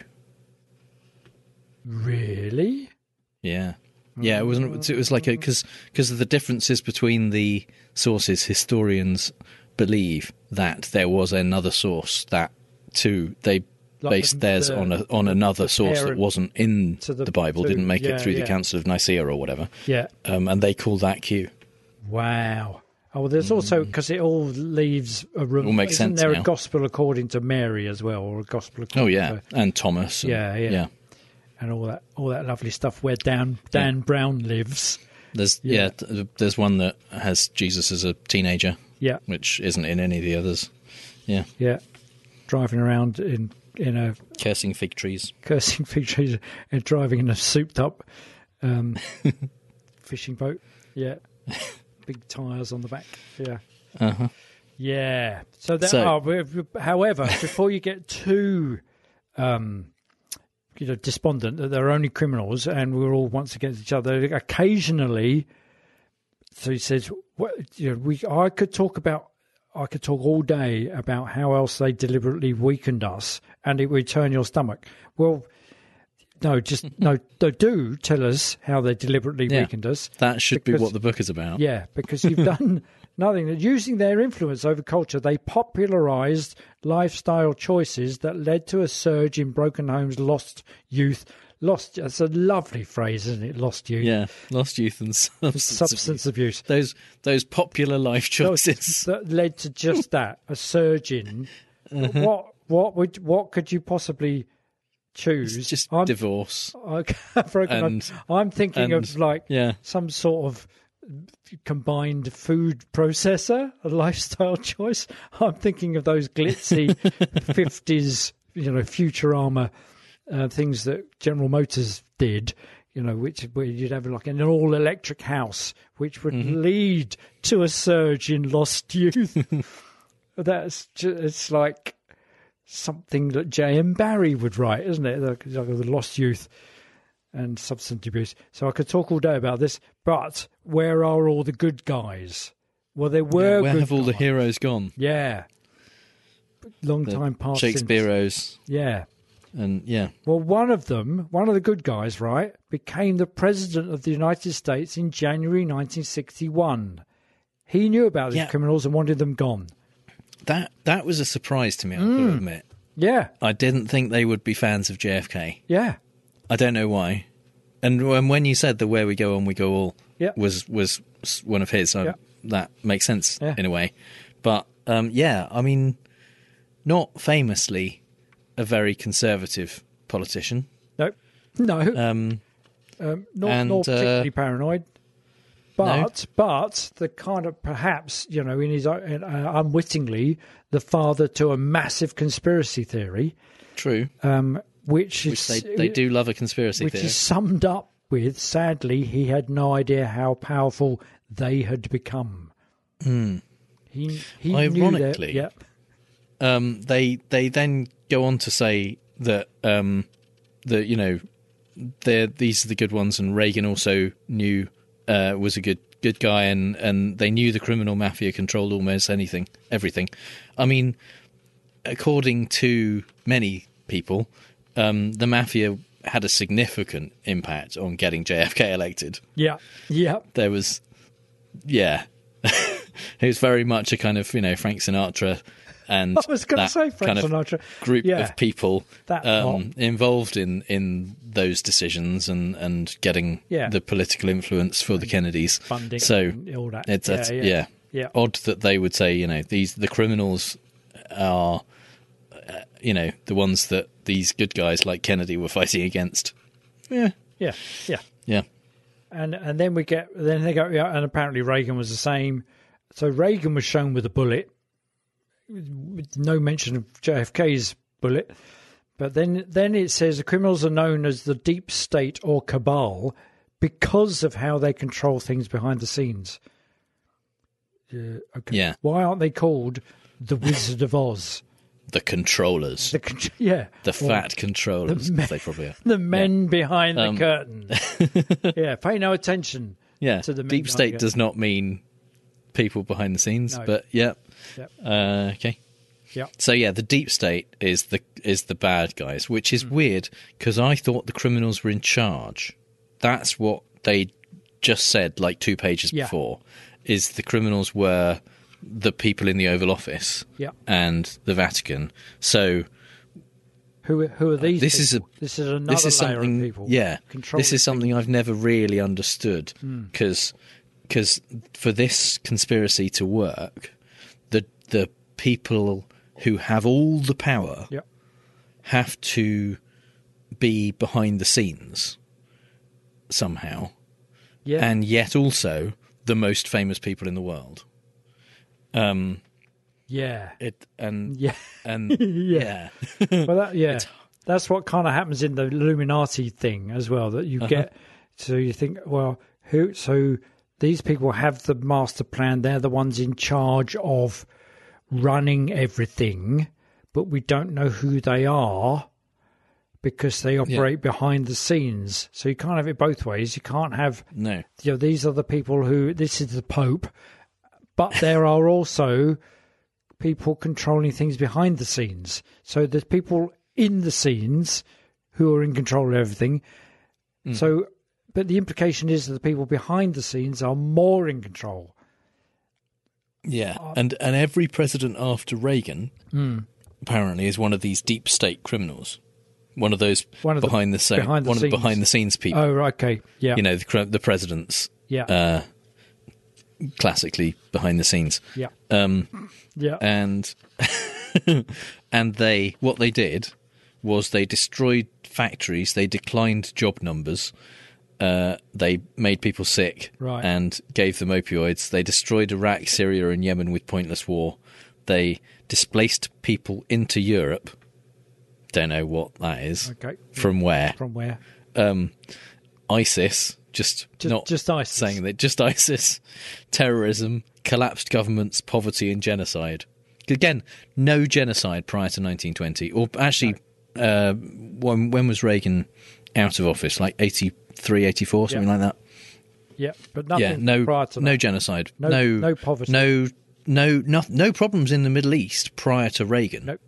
Really? Yeah. Yeah, it wasn't. It was like a because because of the differences between the sources. Historians believe that there was another source that too they Like based the- theirs the- on a on another source that parent wasn't in to the, the- Bible, to- didn't make yeah, it through yeah. the Council of Nicaea or whatever, Yeah. um, and they call that Q. Wow. Oh, well, there's also because it all leaves a room. All makes Isn't sense there now. a gospel according to Mary as well, or a gospel according Oh yeah, to, and Thomas. And, Yeah, yeah. yeah. and all that all that lovely stuff where Dan Dan Brown lives. There's Yeah. yeah. th- there's one that has Jesus as a teenager, Yeah, which isn't in any of the others. Yeah, yeah, driving around in in a cursing fig trees. cursing fig trees and driving in a souped up um, fishing boat. Yeah, big tyres on the back. Yeah, Uh-huh. yeah. So that. So- oh, we- we- however, before you get too. Um, you know, despondent that they're only criminals and we're all once against each other. Occasionally, so he says, "What you know, we I could talk about, I could talk all day about how else they deliberately weakened us, and it would turn your stomach." Well, no, just no, no. Do tell us how they deliberately Yeah. weakened us. That should be Because- what the book is about. Yeah, because you've done nothing. Using their influence over culture, they popularized lifestyle choices that led to a surge in broken homes, lost youth. Lost, that's a lovely phrase, isn't it? Lost youth. Yeah, lost youth and substance, Substance abuse. Those those popular life choices. That led to just that, a surge in. Uh-huh. What what would what could you possibly choose? It's just I'm, divorce. Okay, broken home. and- I'm thinking of and- like Yeah, some sort of combined food processor, a lifestyle choice. I'm thinking of those glitzy fifties, you know, Futurama uh, things that General Motors did, you know, which where you'd have like an all-electric house, which would Mm-hmm. lead to a surge in lost youth. That's just, it's like something that J M Barrie would write, isn't it? Like, like the lost youth and substance abuse. So I could talk all day about this, but where are all the good guys? Well, there were Yeah, where good have all the guys. heroes gone? Yeah. Long The time past. since. Shakespeareos Yeah. and yeah, Well, one of them, one of the good guys, right, became the president of the United States in January nineteen sixty-one. He knew about these Yeah. criminals and wanted them gone. that that was a surprise to me. I have to admit, Yeah. I didn't think they would be fans of J F K. Yeah. I don't know why. And when when you said the "Where we go on, we go all" Yeah. was was one of his, um, Yeah. that makes sense Yeah. in a way. But um, yeah, I mean, not famously a very conservative politician. No. No. Um, Um, not, And, not particularly uh, paranoid, but but the kind of perhaps you know in his own, uh, unwittingly the father to a massive conspiracy theory, true, um, which which is they they do love a conspiracy which theory. is summed up with sadly he had no idea how powerful they had become. He he knew that, Ironically, yeah, Um, they they then go on to say that um, that you know they're these are the good ones, and Reagan also knew uh, was a good good guy, and, and they knew the criminal mafia controlled almost anything, everything. I mean, according to many people, um, the mafia had a significant impact on getting J F K elected. yeah, yeah. There was, yeah, it was very much a kind of you know Frank Sinatra. And I was going to that say Frank kind of Sinatra. group Yeah. of people That lot. um, involved in, in those decisions and, and getting Yeah. the political influence for the Kennedys. Funding So and all that. it's Yeah, that's, yeah. yeah. Yeah. Odd that they would say you know these the criminals are uh, you know the ones that these good guys like Kennedy were fighting against. Yeah, Yeah, yeah. yeah, And and then we get then they go yeah, and apparently Reagan was the same. So Reagan was shown with a bullet, with no mention of J F K's bullet. But then then it says the criminals are known as the deep state or cabal because of how they control things behind the scenes. Uh, okay. Yeah. Why aren't they called the Wizard of Oz? The controllers. The con- yeah. The Or fat controllers. the men- They probably are. the men behind the Um, curtain. Yeah, pay no attention. Yeah. to the men Deep behind state the does not mean people behind the scenes, No. but yeah. Yep. Uh, okay. Yep. So yeah, the deep state is the is the bad guys, which is Mm. weird because I thought the criminals were in charge. That's what they just said, like two pages Yeah. before. Is the criminals were the people in the Oval Office Yeah. and the Vatican. So Who who are these? this is a people? this is another this is layer something. of people. Yeah, Controlling this is something I've never really understood because because for this conspiracy to work, the the people who have all the power Yeah. have to be behind the scenes somehow, Yeah. and yet also the most famous people in the world. Um, yeah. it and Yeah. and Yeah. yeah, Well, that, yeah, that's what kind of happens in the Illuminati thing as well. That you Uh-huh. get, so you think, well, who? So these people have the master plan. They're the ones in charge of running everything, but we don't know who they are because they operate behind the scenes. So you can't have it both ways. You can't have, no, you know, these are the people who, this is the Pope, but there are also people controlling things behind the scenes. So there's people in the scenes who are in control of everything. Mm. So, but the implication is that the people behind the scenes are more in control. yeah, and and every president after Reagan apparently is one of these deep state criminals, one of those One of the behind the, sa- behind the one of the scenes. behind the scenes people. Oh, right, okay, yeah, You know, the cr- the presidents, yeah, uh, classically behind the scenes. yeah, Um, yeah, and and they what they did was they destroyed factories, they declined job numbers, uh, they made people sick, Right. and gave them opioids. They destroyed Iraq, Syria, and Yemen with pointless war. They displaced people into Europe. Don't know what that is. okay. From where? From where? Um, ISIS. Just, Just, not just ISIS. saying that. Just ISIS, terrorism, collapsed governments, poverty, and genocide. Again, no genocide prior to nineteen twenty. Or actually, uh, when, when was Reagan out of office? Like eighty-three, eighty-four, something Yeah. like that? Yeah, but nothing Yeah, no, prior to no that. genocide. No- No, no poverty. No, no, no, no problems in the Middle East prior to Reagan. Nope.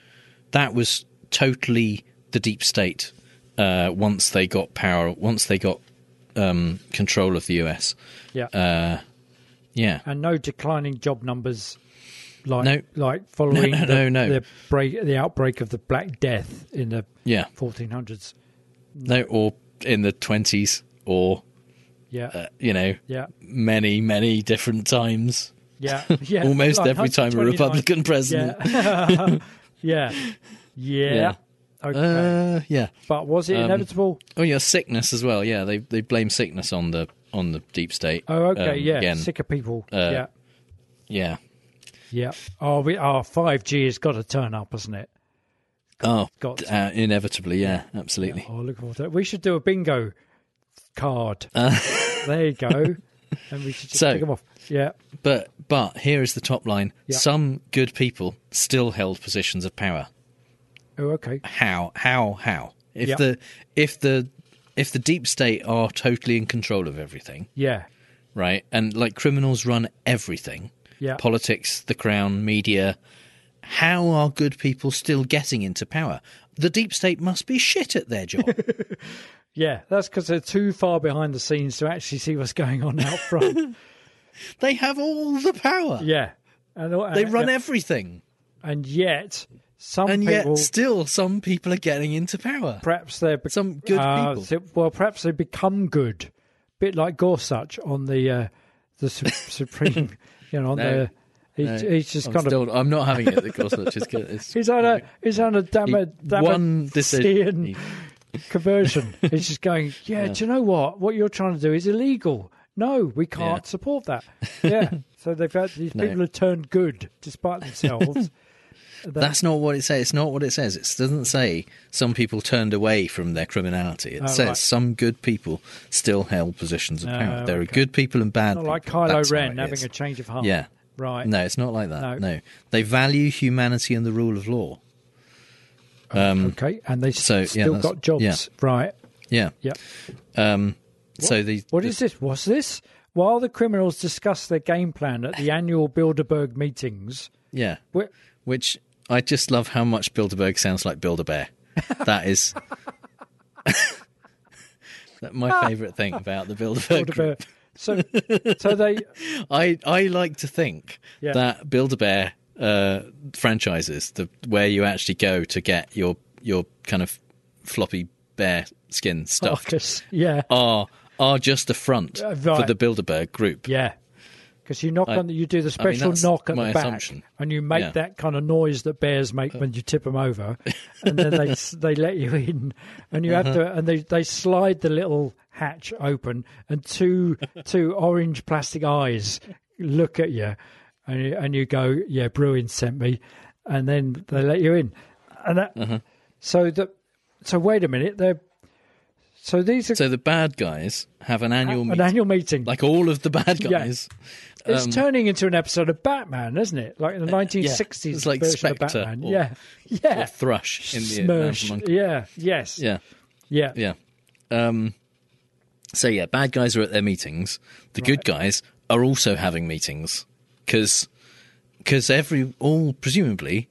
That was totally the deep state uh, once they got power, once they got um, control of the U S. Yeah, Uh, yeah. and no declining job numbers, like No. like following No, no, the, no, no. the break, the outbreak of the Black Death in the Yeah. fourteen hundreds. No, or in the twenties, or, Yeah, uh, you know, yeah, many, many different times. yeah, yeah. Almost Like every time a one hundred twenty-nine. Republican president. Yeah, yeah, yeah. Yeah. Okay, Uh, yeah. but was it um, inevitable? Oh, yeah, sickness as well. Yeah, they they blame sickness on the on the deep state. Oh, okay, Um, yeah. Again, Sicker people. uh, yeah, yeah. yeah. Oh, we, our five G has got to turn up, hasn't it? Oh, got to. uh, inevitably, yeah, absolutely. Oh, look forward to it. We should do a bingo card. Uh, There you go. And we should just So- pick them off. Yeah, but but here is the top line: Yeah. some good people still held positions of power. oh, okay. How? How? How? If Yeah. the if the if the deep state are totally in control of everything, Yeah, right, and like criminals run everything, yeah. politics, the crown, media, how are good people still getting into power? The deep state must be shit at their job. Yeah, that's because they're too far behind the scenes to actually see what's going on out front. They have all the power. Yeah. And, and, They run everything. And yet, some And people, yet still some people are getting into power. perhaps they're... be- Some good uh, people. so- well, perhaps they become good. Bit like Gorsuch on the uh, the su- Supreme, you know, on No. the... He, No, he's just I'm, kind of... still, I'm not having it. The Gorsuch is good. It's, He's on a he's on a damn he it, damn won it, decision. He- conversion. He's just going, yeah, do you know what? What you're trying to do is illegal. No, we can't Yeah. support that. Yeah. So they've had these No. people have turned good despite themselves. that- That's not what it says. It's not what it says. It doesn't say some people turned away from their criminality. It Oh, says right. some good people still held positions of power. Oh, there are okay. good people and bad Not people. like Kylo That's how Ren it having is. a change of heart. Yeah. Right. No, it's not like that. No. No. They value humanity and the rule of law. Um, Okay. And they s- so, yeah, still that's- got jobs. yeah. Right. Yeah. Yep. Um, so the What the- is this? What's this? While the criminals discuss their game plan at the annual Bilderberg meetings, Yeah. wh- Which I just love how much Bilderberg sounds like Build-A-Bear. That is that my favourite thing about the Bilderberg Bilderberg. group. So, so they I, I like to think Yeah. that Build-A-Bear uh, franchises, the where you actually go to get your your kind of floppy bear skin stuff, Marcus, yeah, are are just a front Uh, for right. the Bilderberg group. yeah. Because you knock I- on, the, you do the I mean, special that's knock at my the back, assumption. and you make Yeah. that kind of noise that bears make when you tip them over, and then they s- they let you in, and you have Uh-huh. to, and they they slide the little hatch open, and two two orange plastic eyes look at you, and you, and you go, yeah, Bruin sent me, and then they let you in, and that, Uh-huh. so the so wait a minute, they're so these are So the bad guys have an annual an meeting, annual meeting. like all of the bad Yeah. guys. It's Um, turning into an episode of Batman, isn't it? Like the nineteen sixties It's like version Spectre of Batman. or- yeah, yeah. Or Thrush in the Smirch. Mountain Monk. Yeah, yes. Yeah. yeah, Yeah. Um, so yeah, bad guys are at their meetings. The good guys are also having meetings because every all presumably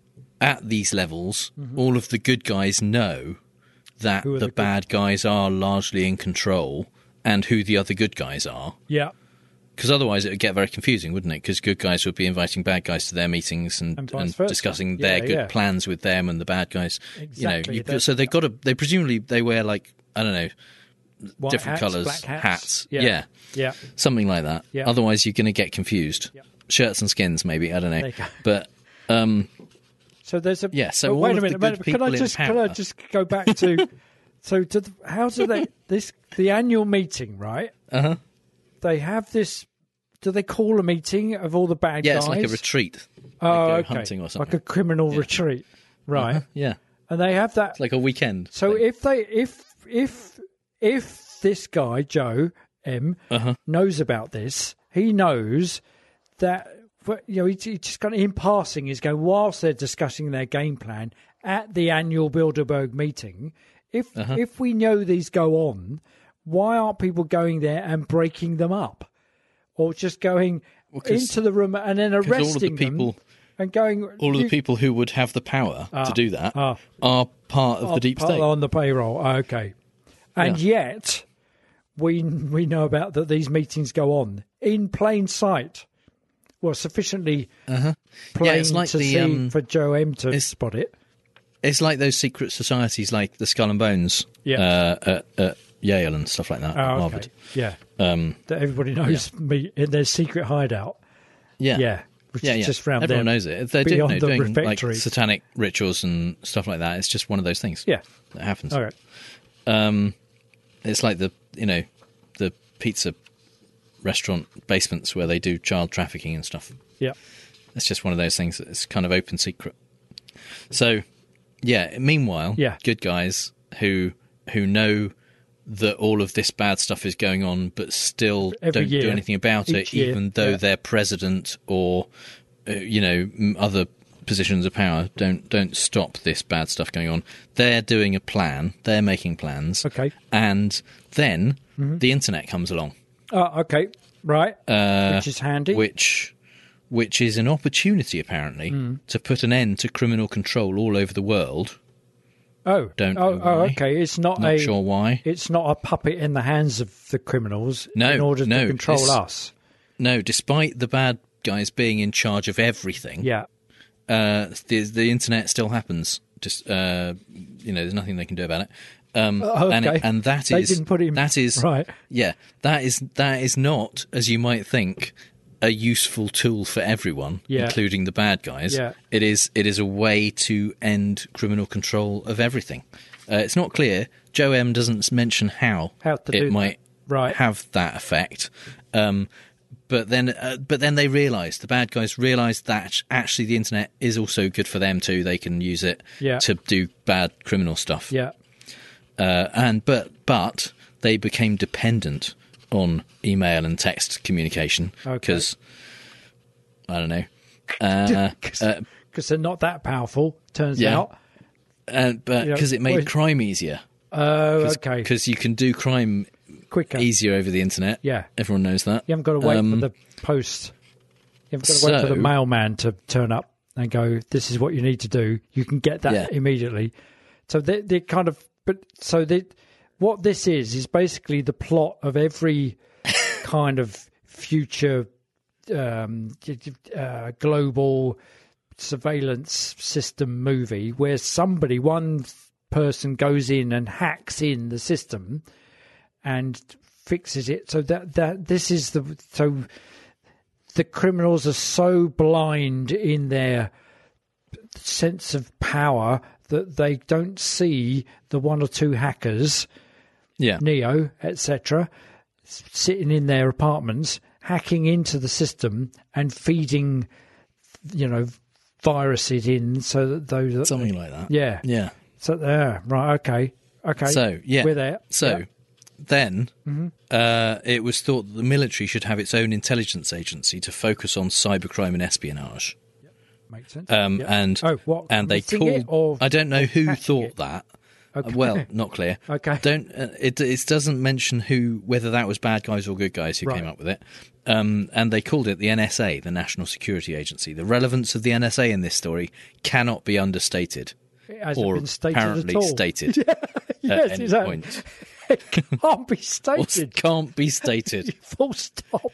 at these levels, all of the good guys know that Who are the, the good- bad guys are largely in control and who the other good guys are. yeah. Because otherwise it would get very confusing, wouldn't it? Because good guys would be inviting bad guys to their meetings and, And and, vice versa. discussing Yeah, their good yeah. plans with them and the bad guys. Exactly. You know, They're- you, so they've got to. They presumably they wear like I don't know White different hats, colours, black hats. hats. Yeah. Yeah. Yeah. something like that. Yeah. Otherwise you're going to get confused. Yeah. Shirts and skins, maybe I don't know. There you go. But um, So there's a Yeah, so but all wait of a the minute. good wait a minute. Can I people in just can I power- just go back to so to the, how do they this the annual meeting right? uh huh. They have this. Do they call a meeting of all the bad Yeah, guys? it's like a retreat. Oh, They go okay. hunting or something. Like a criminal retreat, right? Uh-huh, yeah, And they have that. it's like a weekend. So thing. if they if if if this guy Joe M Uh-huh. knows about this, he knows that but, you know he, he just kind of in passing is going whilst they're discussing their game plan at the annual Bilderberg meeting. If Uh-huh. if we know these go on, why aren't people going there and breaking them up, or just going 'cause- into the room and then all of the arresting people- them and going all of the you- people who would have the power to do that ah. are part of Oh, the deep part state. on the payroll. Okay, and yet we we know about that these meetings go on in plain sight. Well, sufficiently plain Yeah, it's like to the, see um, for Joe M to it's- spot it. It's like those secret societies, like the Skull and Bones, Yeah. uh, at, at Yale and stuff like that. at Oh, okay. Harvard. Yeah, Um, that everybody knows me in their secret hideout. yeah, Yeah, which yeah, is yeah. just round Everyone there, knows it. They're doing, beyond no, the doing like refectory. satanic rituals and stuff like that. It's just one of those things. Yeah. that happens. All right. Um, it's like the you know the pizza restaurant basements where they do child trafficking and stuff. Yeah. It's just one of those things that's kind of open secret. So, yeah. Meanwhile, Yeah. good guys who who know that all of this bad stuff is going on, but still Every don't do year. anything about Each it, year, even though yeah. their president or uh, you know m- other positions of power don't don't stop this bad stuff going on. They're doing a plan. They're making plans. Okay. And then the internet comes along, Oh, okay. Right. uh, Which is handy. which which is an opportunity apparently Mm. to put an end to criminal control all over the world. oh, don't Oh, know oh, why. okay. It's not Not a. sure why. It's not a puppet in the hands of the criminals No, in order no, to control it's- us. No, despite the bad guys being in charge of everything, Yeah. uh, the the internet still happens. Just uh, you know, there's nothing they can do about it. Um, Oh, and okay. it, and that They is didn't put it in- that is right. Yeah, that is that is not, as you might think, a useful tool for everyone, Yeah. including the bad guys. Yeah. It is it is a way to end criminal control of everything. Uh, it's not clear. Joe M doesn't mention how, How to it do that. might Right. have that effect. Um, but then, uh, but then they realised the bad guys realised that actually the internet is also good for them too. They can use it Yeah. to do bad criminal stuff. Yeah. Uh, and but but they became dependent on email and text communication Okay. because I don't know. Uh, uh, Because they're not that powerful, turns Yeah. out. and, but You know, because it made well- crime easier. Oh, okay. Because you can do crime Quicker. easier over the internet. Yeah. Everyone knows that. You haven't got to wait Um, for the post. You haven't got to wait for so- the mailman to turn up and go, this is what you need to do. You can get that Yeah. immediately. So they, they kind of, but so they, what this is, is basically the plot of every kind of future um, uh, global surveillance system movie where somebody, one person goes in and hacks in the system and fixes it. So that that this is the so the criminals are so blind in their sense of power that they don't see the one or two hackers, Yeah. Neo, et cetera, sitting in their apartments, hacking into the system and feeding, you know, viruses in so that those that Something like that. yeah, Yeah. so there, right, okay, okay. So, yeah. we're there. So, Yeah. then Mm-hmm. uh, it was thought that the military should have its own intelligence agency to focus on cybercrime and espionage. Makes sense. Um, Yeah. And oh, what? and they missing called. it or, I don't know or who hacking thought it? that. Okay. Uh, Well, not clear. Okay. Don't uh, it? It doesn't mention who, whether that was bad guys or good guys who Right. came up with it. Um, and they called it the N S A, the National Security Agency. The relevance of the N S A in this story cannot be understated, It hasn't or been stated apparently at all. stated Yes, at any exactly. point. It can't be Or stated. can't be stated. Full stop.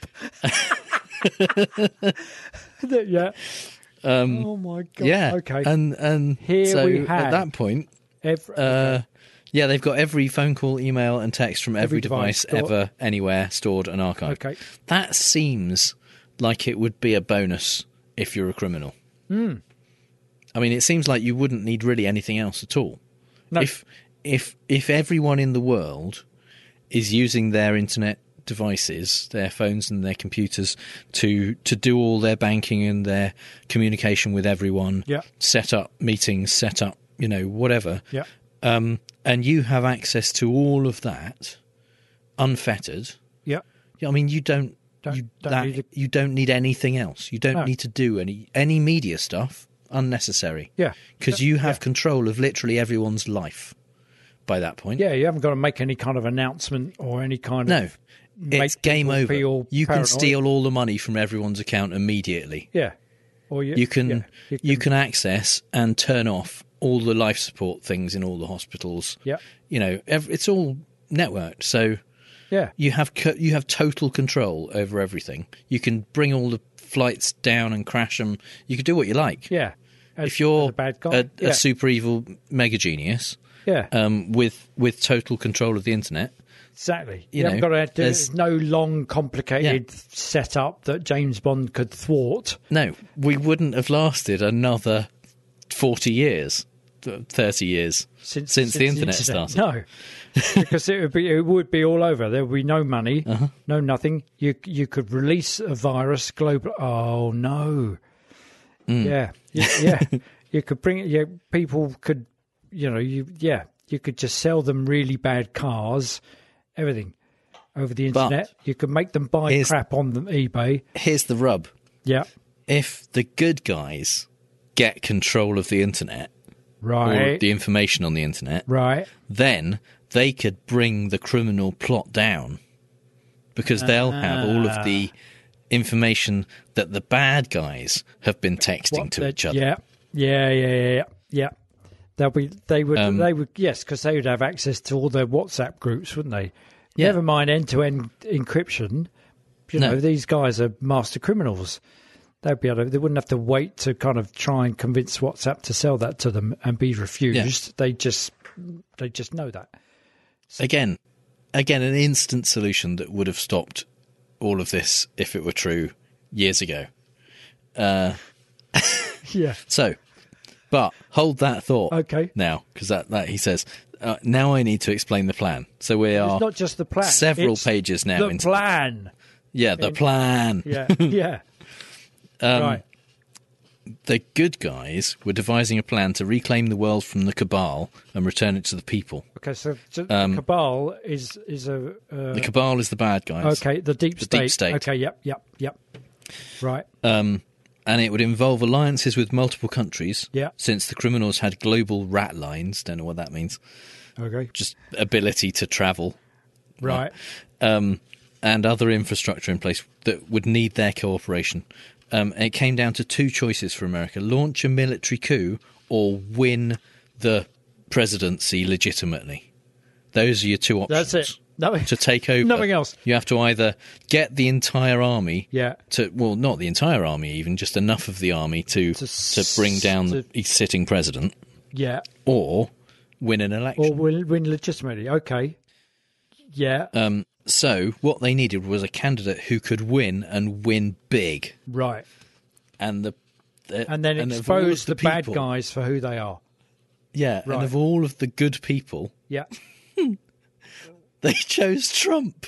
yeah. oh my god. Yeah. Okay. And and Here so we at have- that point, Every, uh, yeah, they've got every phone call, email, and text from every, Every device device, stored- ever, anywhere, stored and archived. Okay. That seems like it would be a bonus if you're a criminal. Hmm. I mean, it seems like you wouldn't need really anything else at all. No. If if if everyone in the world is using their internet devices, their phones and their computers to to do all their banking and their communication with everyone, Yeah. set up meetings, set up, you know, whatever, yeah. um, and you have access to all of that unfettered. Yeah. Yeah, I mean, you don't, Don't- you, don't that, need a- you don't need anything else. You don't No. need to do any any media stuff. Unnecessary. Yeah. Because you have control of literally everyone's life by that point. Yeah, you haven't got to make any kind of announcement or any kind No, of make it's game people over. feel You can paranoid. steal all the money from everyone's account immediately. Yeah. Or you, You can, yeah, you can access and turn off all the life support things in all the hospitals. Yeah. You know, ev it's all networked. So Yeah. you have co- you have total control over everything. You can bring all the flights down and crash them. You can do what you like. Yeah. As- If you're as a bad guy. a, yeah. a super evil mega genius, yeah. um, with with total control of the internet, Exactly. you You, haven't know, got to do there's- there's no long, complicated setup that James Bond could thwart. no, we wouldn't have lasted another forty years, th- thirty years Since, since, the internet, started. No, because it would be it would be all over. There would be no money, Uh-huh. no nothing. You you could release a virus global. Oh no, Mm. yeah, you, yeah. You could bring it. Yeah, people could. You know, you yeah. You could just sell them really bad cars, everything over the But internet. You could make them buy here's- crap on the eBay. Here's the rub: Yeah, if the good guys get control of the internet or right, the information on the internet, right. then they could bring the criminal plot down because they'll have all of the information that the bad guys have been texting What to the- each other. Yeah, yeah, yeah, yeah, yeah. yeah. They'll be. They would. Um, they would. Yes, because they would have access to all their WhatsApp groups, wouldn't they? Yeah. Never mind end-to-end encryption. You No. know, these guys are master criminals. They'd be able to, they wouldn't have to wait to kind of try and convince WhatsApp to sell that to them and be refused. They just. They just know that. Again, again, an instant solution that would have stopped all of this if it were true years ago. Yeah. So, but hold that thought. Okay. Now, because that, that he says, uh, now I need to explain the plan. So we are It's not just the plan. several it's pages now The into plan. Yeah, the plan. Yeah, yeah. Um, right. The good guys were devising a plan to reclaim the world from the cabal and return it to the people. Okay, so, so Um, Cabal is is a uh, The cabal is the bad guys. okay. The deep The state. deep state. Okay. Yep. Yep. Yep. Right. Um, and it would involve alliances with multiple countries. Yeah. Since the criminals had global rat lines, don't know what that means. Okay. Just ability to travel. Right. Um, and other infrastructure in place that would need their cooperation. Um, and it came down to two choices for America: launch a military coup or win the presidency legitimately. Those are your two options. That's it. No, To take over. Nothing else. You have to either get the entire army. Yeah. To well, not the entire army, even just enough of the army to To to, bring down to- the sitting president, Yeah. or win an election. Or win, win legitimately. Okay. Yeah. Um, so what they needed was a candidate who could win and win big, right. and the, the And then of all of expose the, bad people- guys for who they are. Yeah, Right. and of all of the good people, Yeah. they chose Trump.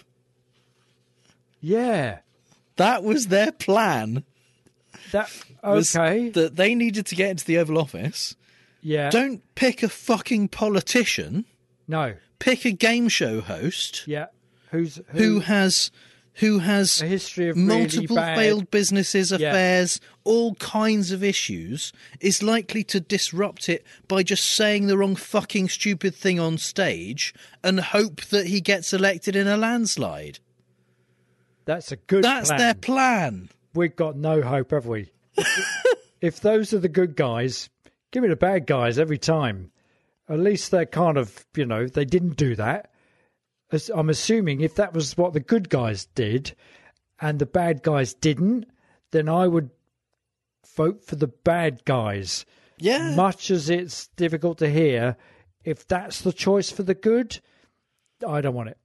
Yeah. That was their plan. That was okay. That they needed to get into the Oval Office. Yeah. Don't pick a fucking politician. No. Pick a game show host Yeah. Who's who, who? has who has A history of really multiple bad- failed businesses, Yeah. affairs, all kinds of issues, is likely to disrupt it by just saying the wrong fucking stupid thing on stage and hope that he gets elected in a landslide. That's a good. That's plan. their plan. We've got no hope, have we? If those are the good guys, give me the bad guys every time. At least they're kind of, you know, they didn't do that. As I'm assuming if that was what the good guys did and the bad guys didn't, then I would vote for the bad guys. Yeah. Much as it's difficult to hear, if that's the choice for the good, I don't want it.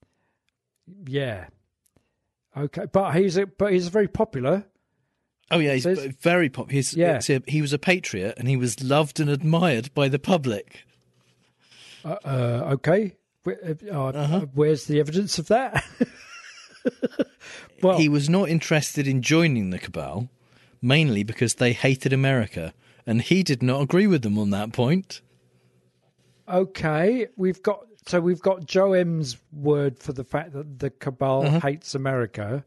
Yeah. Okay, but he's a, but he's very popular. Oh yeah, he's Says- very popular. He's, Yeah. it's a- he was a patriot and he was loved and admired by the public. Uh, uh, okay, Where- uh, uh, where's the evidence of that? Well, He was not interested in joining the cabal, mainly because they hated America, and he did not agree with them on that point. okay, we've got so we've got Joe M's word for the fact that the cabal Uh-huh. hates America.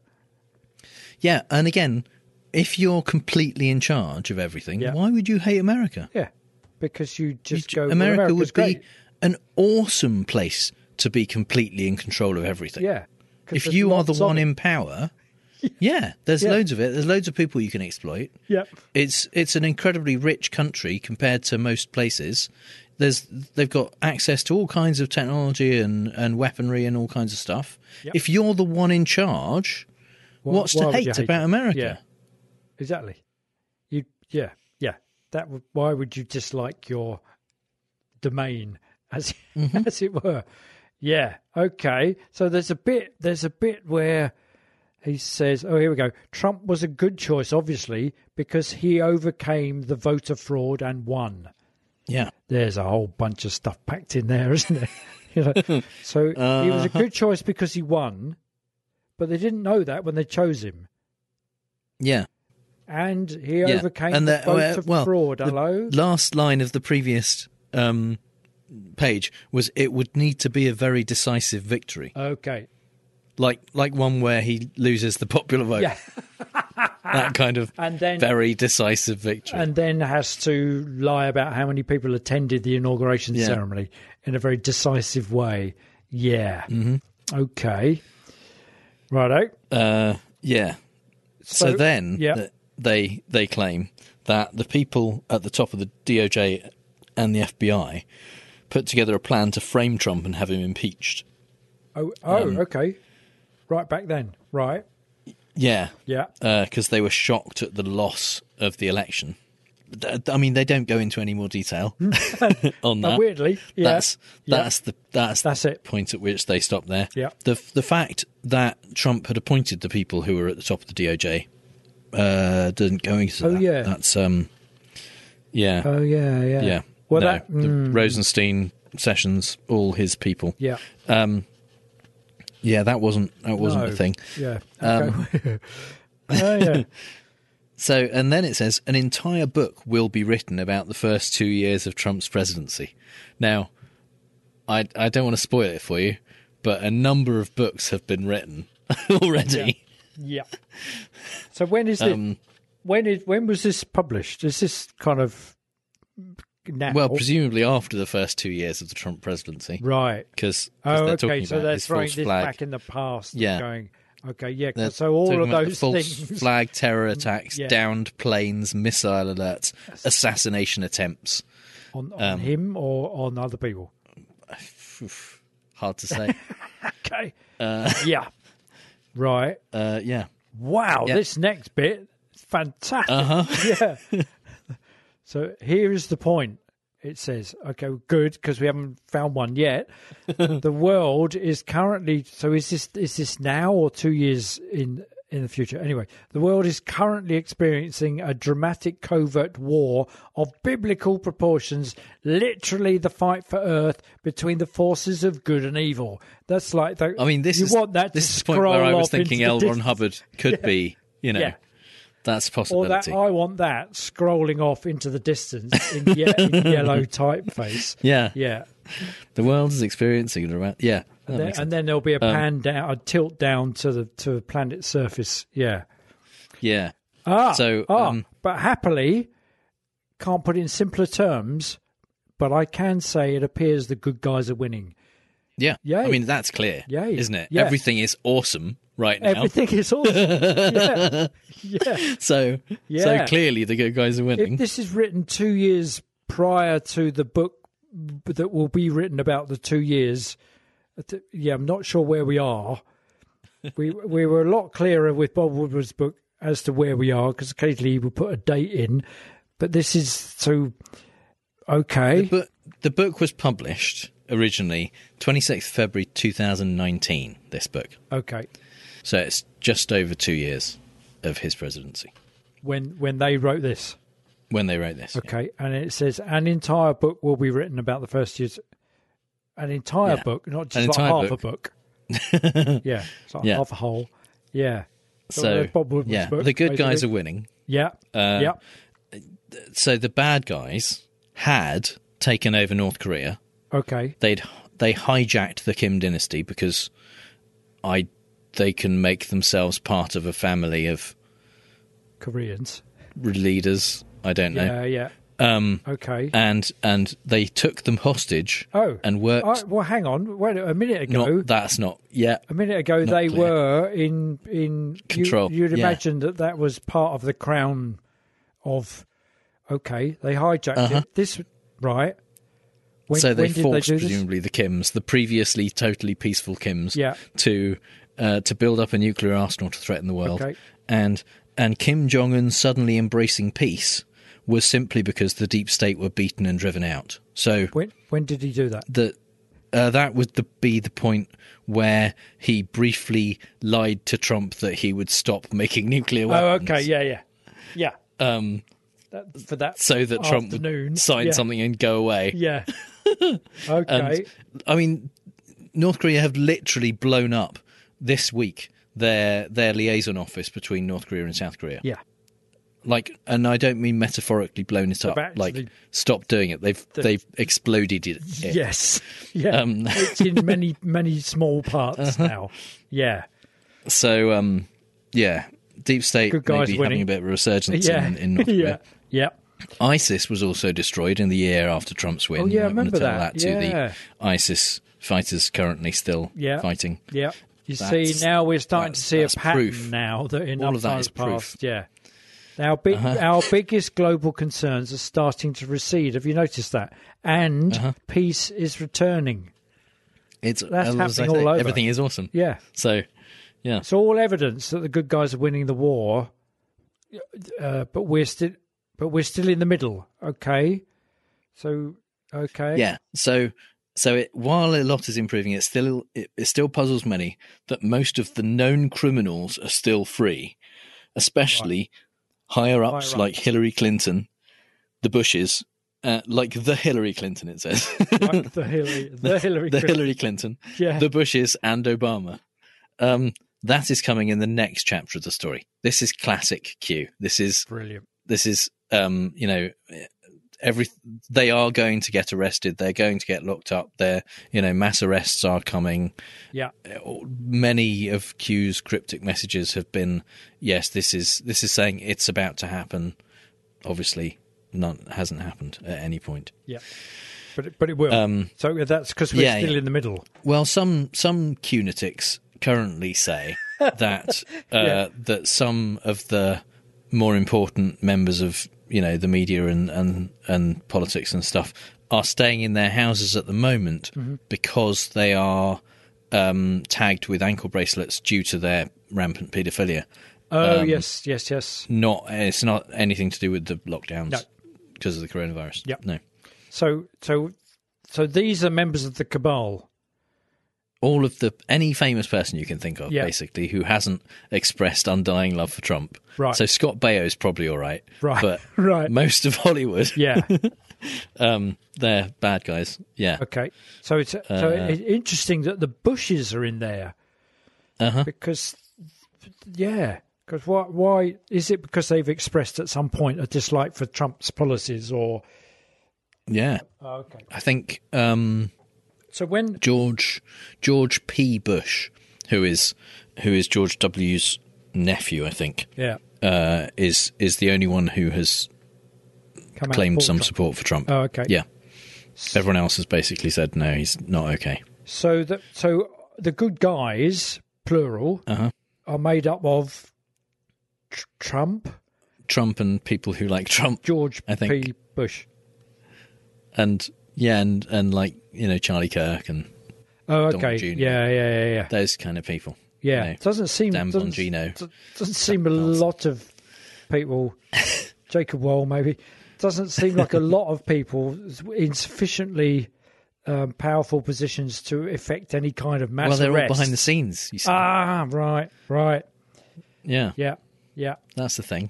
Yeah, and again, if you're completely in charge of everything, Yeah. why would you hate America? Yeah, because you just You- go. well, America America's would be great. an awesome place to be completely in control of everything. Yeah. 'cause If there's you are the lots of one it. in power, yeah, there's Yeah. loads of it. There's loads of people you can exploit. Yep. It's it's an incredibly rich country compared to most places. There's they've got access to all kinds of technology and, and weaponry and all kinds of stuff. Yep. If you're the one in charge, Why- what's why to would hate, you hate about it? America? Yeah. Exactly. You. Yeah. Yeah. That. Would, why would you dislike your domain, as Mm-hmm. as it were? Yeah. Okay. So there's a bit. There's a bit where he says, "Oh, here we go. Trump was a good choice, obviously, because he overcame the voter fraud and won." Yeah. There's a whole bunch of stuff packed in there, isn't there? You know. So he was a good choice because he won, but they didn't know that when they chose him. Yeah. And he Yeah. overcame And the the- voter uh, well, fraud. the Hello? Last line of the previous um, page was, "It would need to be a very decisive victory," Okay. like like one where he loses the popular vote. Yeah. That kind of And then very decisive victory. and then has to lie about how many people attended the inauguration Yeah. ceremony in a very decisive way. Yeah. Mm-hmm. Okay. Righto. Uh, yeah. So, So- then yeah. th- they they claim that the people at the top of the D O J and the F B I put together a plan to frame Trump and have him impeached. Oh, oh Um, okay. Right back then. Right. Yeah. Yeah. Because they were shocked at the loss of the election. Th- I mean, they don't go into any more detail on Now, that. weirdly, yeah. That's Yeah. that's the that's, That's the it. point at which they stop there. Yeah. The the fact that Trump had appointed the people who were at the top of the D O J uh, doesn't go into Oh, that. yeah. That's um yeah. Oh, yeah, yeah. yeah. Well, no, that. the mm, Rosenstein, Sessions, all his people. yeah. Um Yeah, that wasn't that wasn't No. a thing. Yeah. Um, Okay. Oh, yeah. So, and then it says an entire book will be written about the first two years of Trump's presidency. Now, I I don't want to spoil it for you, but a number of books have been written already. Yeah. So when is it? Um, when is when was this published? Is this kind of now? Well, presumably after the first two years of the Trump presidency, right? Because Oh, they're okay. talking So about they're his throwing false this flag. back in the past. and Yeah. Going. Okay. Yeah. They're So all talking of about the those false things. flag terror attacks, Yeah. downed planes, missile alerts, assassination attempts. on, on um, him or on other people. Oof, hard to say. Okay. uh, Yeah. Right. uh, yeah. Wow. Yeah. This next bit, fantastic. Uh huh. Yeah. So here is the point. It says, okay, good, because we haven't found one yet. The world is currently, so is this is this now or two years in in the future? Anyway, the world is currently experiencing a dramatic covert war of biblical proportions, literally the fight for Earth between the forces of good and evil. That's like, the, I mean, this you is want that this to is the point where I scroll was off into thinking the L. Ron distance. Hubbard could be, you know, Yeah. that's a Or that possibility. I want that scrolling off into the distance in, ye- in yellow typeface. yeah. Yeah. The world is experiencing a dramatic. Yeah. that And then, makes and sense. then there'll be a Um, pan down, a tilt down to the to the planet's surface. Yeah. yeah. Ah. So, ah, um, but happily, can't put it in simpler terms. But I can say it appears the good guys are winning. Yeah. Yay. I mean, that's clear, Yay. isn't it? Yeah. Everything is awesome right now. Everything is awesome. yeah. Yeah. So, so Yeah. clearly the good guys are winning. If this is written two years prior to the book that will be written about the two years, th- yeah, I'm not sure where we are. We we were a lot clearer with Bob Woodward's book as to where we are, because occasionally he would put a date in, but this is so okay. The book, the book was published originally twenty-sixth of February two thousand nineteen, this book. Okay, So it's just over two years of his presidency when when they wrote this. when they wrote this. Okay, and it says an entire book will be written about the first years. An entire Yeah. book, not An just like entire half book. a book. yeah, it's like Yeah. half a whole. Yeah. So, there's Bob Woodward's yeah, book, the good guys basically. are winning. Yeah. Uh, yeah. So the bad guys had taken over North Korea. Okay. They'd they hijacked the Kim dynasty because I they can make themselves part of a family of Koreans. leaders. I don't know. Yeah. Yeah. Um, Okay. and and they took them hostage. Oh. and worked. Oh, well, hang on. Wait a minute ago. Not, that's not. Yeah, A minute ago, Not they clear. were in in you- Control, you'd yeah. imagine that that was part of the crown of. Okay, they hijacked Uh-huh. it. This right. When, so they when did forced they do this? presumably the Kims, the previously totally peaceful Kims, Yeah. to uh, to build up a nuclear arsenal to threaten the world. Okay. And and Kim Jong Un suddenly embracing peace was simply because the deep state were beaten and driven out. So When when did he do that? the uh, that would the, be the point where he briefly lied to Trump that he would stop making nuclear Oh, weapons. okay. Yeah. Yeah. Yeah. Um, That, for that. so that Trump afternoon. would sign yeah. something and go away. Yeah. Okay. And, I mean, North Korea have literally blown up this week their their liaison office between North Korea and South Korea. yeah. Like, and I don't mean metaphorically blown it up. actually- Like, stop doing it. They've they've exploded it. Yes. Yeah. Um, It's in many many small parts now. Yeah. So, um, yeah, deep state Good guys maybe winning. having a bit of a resurgence Yeah. in, in North yeah. Korea. Yeah. ISIS was also destroyed in the year after Trump's win. Oh, yeah, I I'm gonna remember tell that. that to Yeah. the ISIS fighters currently still Yeah. fighting. Yeah. You That's- see, now we're starting to that's- see a that's pattern proof. now that enough All of that time is has proof. passed. Yeah. Our big, our biggest global concerns are starting to recede. Have you noticed that? And Uh-huh. peace is returning. It's That's as I happening say, all over. Everything is awesome. Yeah. So, yeah. It's all evidence that the good guys are winning the war, uh, but we're still, but we're still in the middle. Okay. So, okay. Yeah. So, so it, while a lot is improving, it still it, it still puzzles many that most of the known criminals are still free, especially higher ups Higher like ups. Hillary Clinton, the Bushes, uh, like the Hillary Clinton. It says Like the Hillary, the Hillary, the Clinton. Hillary Clinton, Yeah. the Bushes, and Obama. Um, that is coming in the next chapter of the story. This is classic Q. This is Brilliant. This is, um, you know, every they are going to get arrested. They're going to get locked up. They're, you know, mass arrests are coming. Yeah. Many of Q's cryptic messages have been, yes, this is this is saying it's about to happen. Obviously, none hasn't happened at any point. Yeah. But it, but it will. Um, so that's because we're yeah, still yeah. in the middle. Well, some some Qnatics currently say that uh, Yeah. that some of the more important members of, you know, the media and, and, and politics and stuff are staying in their houses at the moment Mm-hmm. because they are um, tagged with ankle bracelets due to their rampant paedophilia. Oh, Um, yes, yes, yes. Not it's not anything to do with the lockdowns No. because of the coronavirus. Yep. No. So, so, so these are members of the cabal. All of the any famous person you can think of, Yeah. basically, who hasn't expressed undying love for Trump. Right. So Scott Baio's probably all right. Right, But right. most of Hollywood, Yeah. um, they're bad guys. Yeah. Okay. So it's so Uh, it's interesting that the Bushes are in there Uh-huh. because, yeah, because why? Why is it? Because they've expressed at some point a dislike for Trump's policies, or Yeah. oh, okay. I think um, So when George George P. Bush, who is who is George W.'s nephew, I think, yeah, uh, is is the only one who has come out claimed for some Trump. support for Trump. Oh, okay. Yeah. Everyone else has basically said no, he's not okay. So the so the good guys, plural, Uh-huh. are made up of tr- Trump, Trump and people who like Trump, George I think. P. Bush. and yeah, and and like, you know, Charlie Kirk and Oh, Donald okay. Junior Yeah, yeah, yeah, yeah. those kind of people. Yeah, you know, doesn't seem Dan doesn't, Bongino. d- doesn't seem a lot of people. Jacob Wall, maybe, doesn't seem like a lot of people in sufficiently um, powerful positions to effect any kind of mass well, they're arrest. all behind the scenes. You see. Ah, right, right, yeah, yeah, yeah, that's the thing.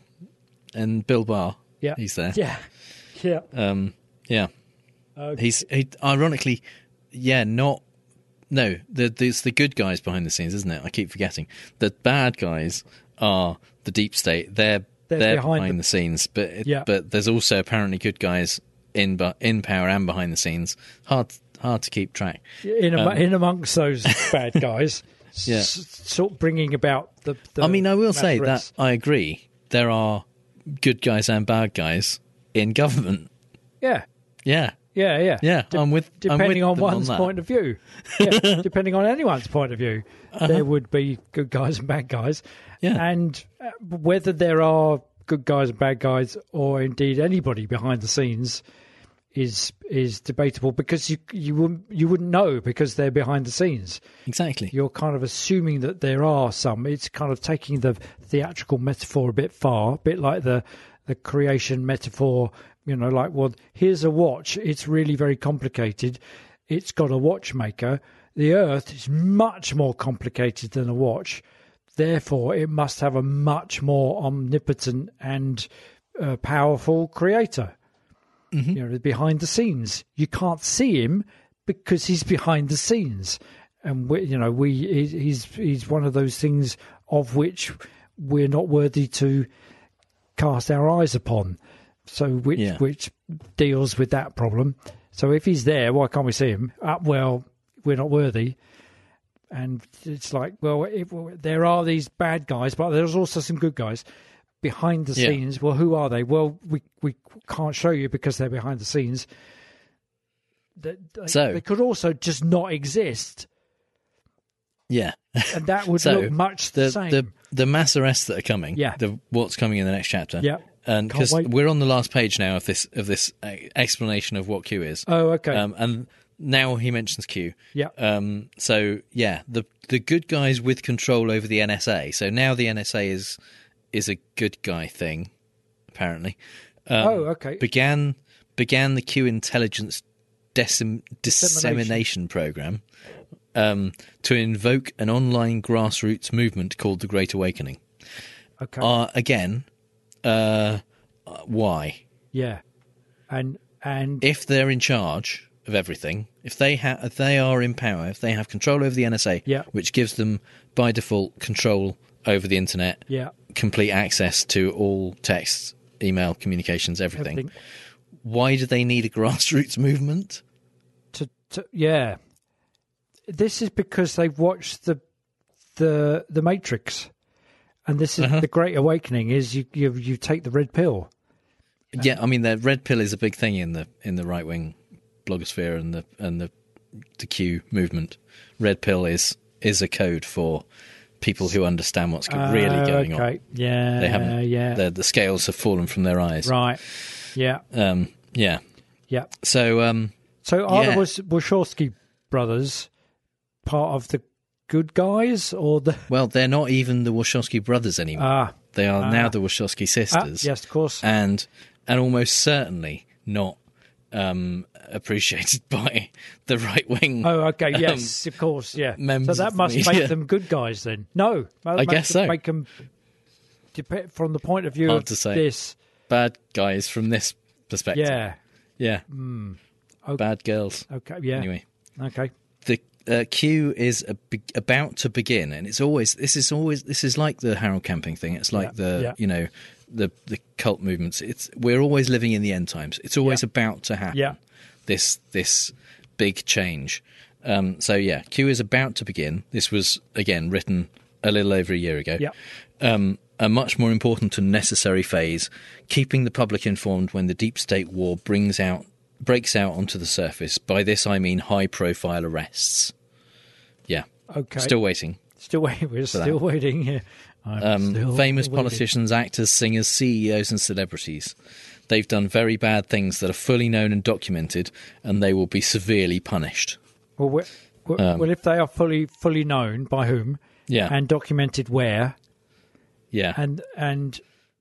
And Bill Barr, yeah, he's there. yeah, yeah. Um, yeah. Okay. He's he, ironically, yeah, not no. The, the it's the good guys behind the scenes, isn't it? I keep forgetting. The bad guys are the deep state. They're They're they're, behind behind the- the, scenes, but it, Yeah. but there's also apparently good guys in bu- in power and behind the scenes. Hard hard to keep track. in am- um, in amongst those bad guys, Yeah. s- sort of bringing about the. the I mean, I will mass say arrests. that I agree. There are good guys and bad guys in government. Yeah, Yeah, yeah, yeah, yeah. De- I'm with. I'm depending with on them one's that. point of view. Yeah, depending on anyone's point of view, Uh-huh. there would be good guys and bad guys. Yeah. And uh, whether there are good guys and bad guys, or indeed anybody behind the scenes, is is debatable because you you wouldn't you wouldn't know because they're behind the scenes. Exactly. You're kind of assuming that there are some. It's kind of taking the theatrical metaphor a bit far, a bit like the the creation metaphor. You know, like, well, here's a watch. It's really very complicated. It's got a watchmaker. The Earth is much more complicated than a watch. Therefore, it must have a much more omnipotent and uh, powerful creator. Mm-hmm. You know, behind the scenes. You can't see him because he's behind the scenes. And, we, you know, we he- he's he's one of those things of which we're not worthy to cast our eyes upon. So which Yeah. which deals with that problem. So if he's there, why can't we see him? Uh, well, we're not worthy. And it's like, well, if, there are these bad guys, but there's also some good guys behind the Yeah. scenes. Well, who are they? Well, we we can't show you because they're behind the scenes. They, they- So- they could also just not exist, Yeah. and that would So look much the, the same. the the mass arrests that are coming. Yeah. The what's coming in the next chapter. Yeah. And Can't because wait. we're on the last page now of this of this uh, explanation of what Q is. oh, okay. Um, and now he mentions Q. yeah. Um, so yeah, the the good guys with control over the N S A. So now the N S A is is a good guy thing, apparently. Um, oh, okay. Began began the Q intelligence decim- dissemination, Dissemination. program um, to invoke an online grassroots movement called the Great Awakening. okay. Uh, again, uh, why? yeah. And and If they're in charge, of everything, if they ha- if they are in power, if they have control over the N S A, Yeah. which gives them by default control over the internet, Yeah. complete access to all text, email, communications, everything. Everything. Why do they need a grassroots movement? To, to yeah, this is because they've watched the the the Matrix, and this is Uh-huh. the Great Awakening. Is you you you take the red pill. Yeah, I mean, the red pill is a big thing in the in the right wing blogosphere and the and the the Q movement. Red pill is is a code for people who understand what's go- really Uh, going on. okay. Yeah, They haven't. yeah. The, the scales have fallen from their eyes. Right. Yeah. Um, yeah. Yeah. So um, So are yeah. the Wach- Wachowski brothers part of the good guys or the well, they're not even the Wachowski brothers anymore. ah they are ah. now the Wachowski ah, sisters. yes, of course. and and almost certainly not um, appreciated by the right wing. Oh, okay. Yes, of course. Yeah. So members that of must the make media. them good guys then. No, that I makes guess them- so. Make them dep- from the point of view Hard of to say. this. Bad guys from this perspective. Yeah. Yeah. Okay. Bad girls. Okay. Yeah. Anyway, Okay. the uh, Q is a be- about to begin, and it's always this is always this is like the Harold Camping thing. It's like Yeah, the yeah. you know the the cult movements. It's we're always living in the end times. It's always Yeah. about to happen. Yeah. This this big change. Um, so yeah, Q is about to begin. This was again written a little over a year ago. Yeah. Um, a much more important and necessary phase, keeping the public informed when the deep state war brings out breaks out onto the surface. By this I mean high profile arrests. Yeah. Okay. Still waiting. Still waiting. We're that. still waiting. Yeah. I'm Um, still famous waiting. politicians, actors, singers, C E Os and celebrities. They've done very bad things that are fully known and documented, and they will be severely punished. Well, we well, Um, well, if they are fully fully known by whom, Yeah. and documented where, Yeah. and and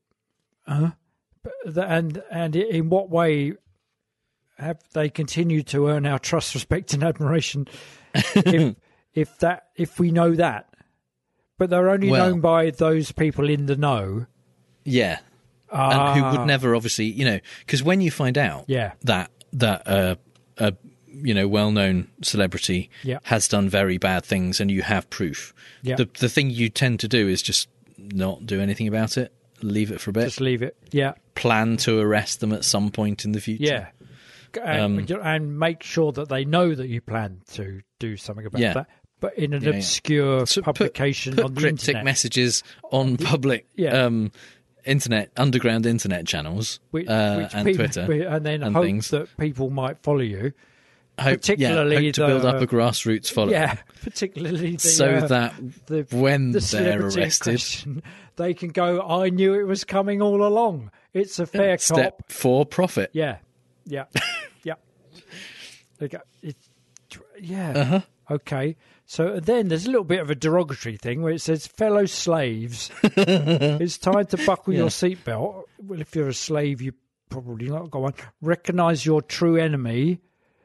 uh, but the- and and in what way have they continued to earn our trust, respect, and admiration? if, if that if we know that, but they're only Well- known by those people in the know. Yeah. Ah, And who would never obviously, you know, because when you find out Yeah. that that uh, a you know well-known celebrity Yeah. has done very bad things and you have proof, Yeah. the the thing you tend to do is just not do anything about it, leave it for a bit, just leave it. Yeah, plan to arrest them at some point in the future. yeah. And, Um, and make sure that they know that you plan to do something about Yeah. that, but in an Yeah, yeah. obscure So put- publication put on the cryptic internet. messages on public Yeah. um, internet underground internet channels Which, uh, which and people, Twitter and then and hope things. that people might follow you. Hope, particularly yeah, hope to build the- up a grassroots following. Yeah, particularly the, so uh, that the, when the they're celebrity in arrested, question, they can go, "I knew it was coming all along. It's a fair step cop." for profit. Yeah, yeah, yeah. They go, it, yeah. Uh-huh. Okay. So then there's a little bit of a derogatory thing where it says, "Fellow slaves, it's time to buckle Yeah. your seatbelt." Well, if you're a slave, you probably not got one. Recognise your true enemy.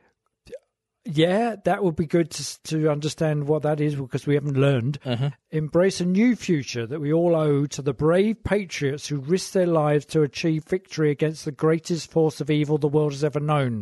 Yeah, that would be good to to understand what that is because we haven't learned. Uh-huh. Embrace a new future that we all owe to the brave patriots who risked their lives to achieve victory against the greatest force of evil the world has ever known.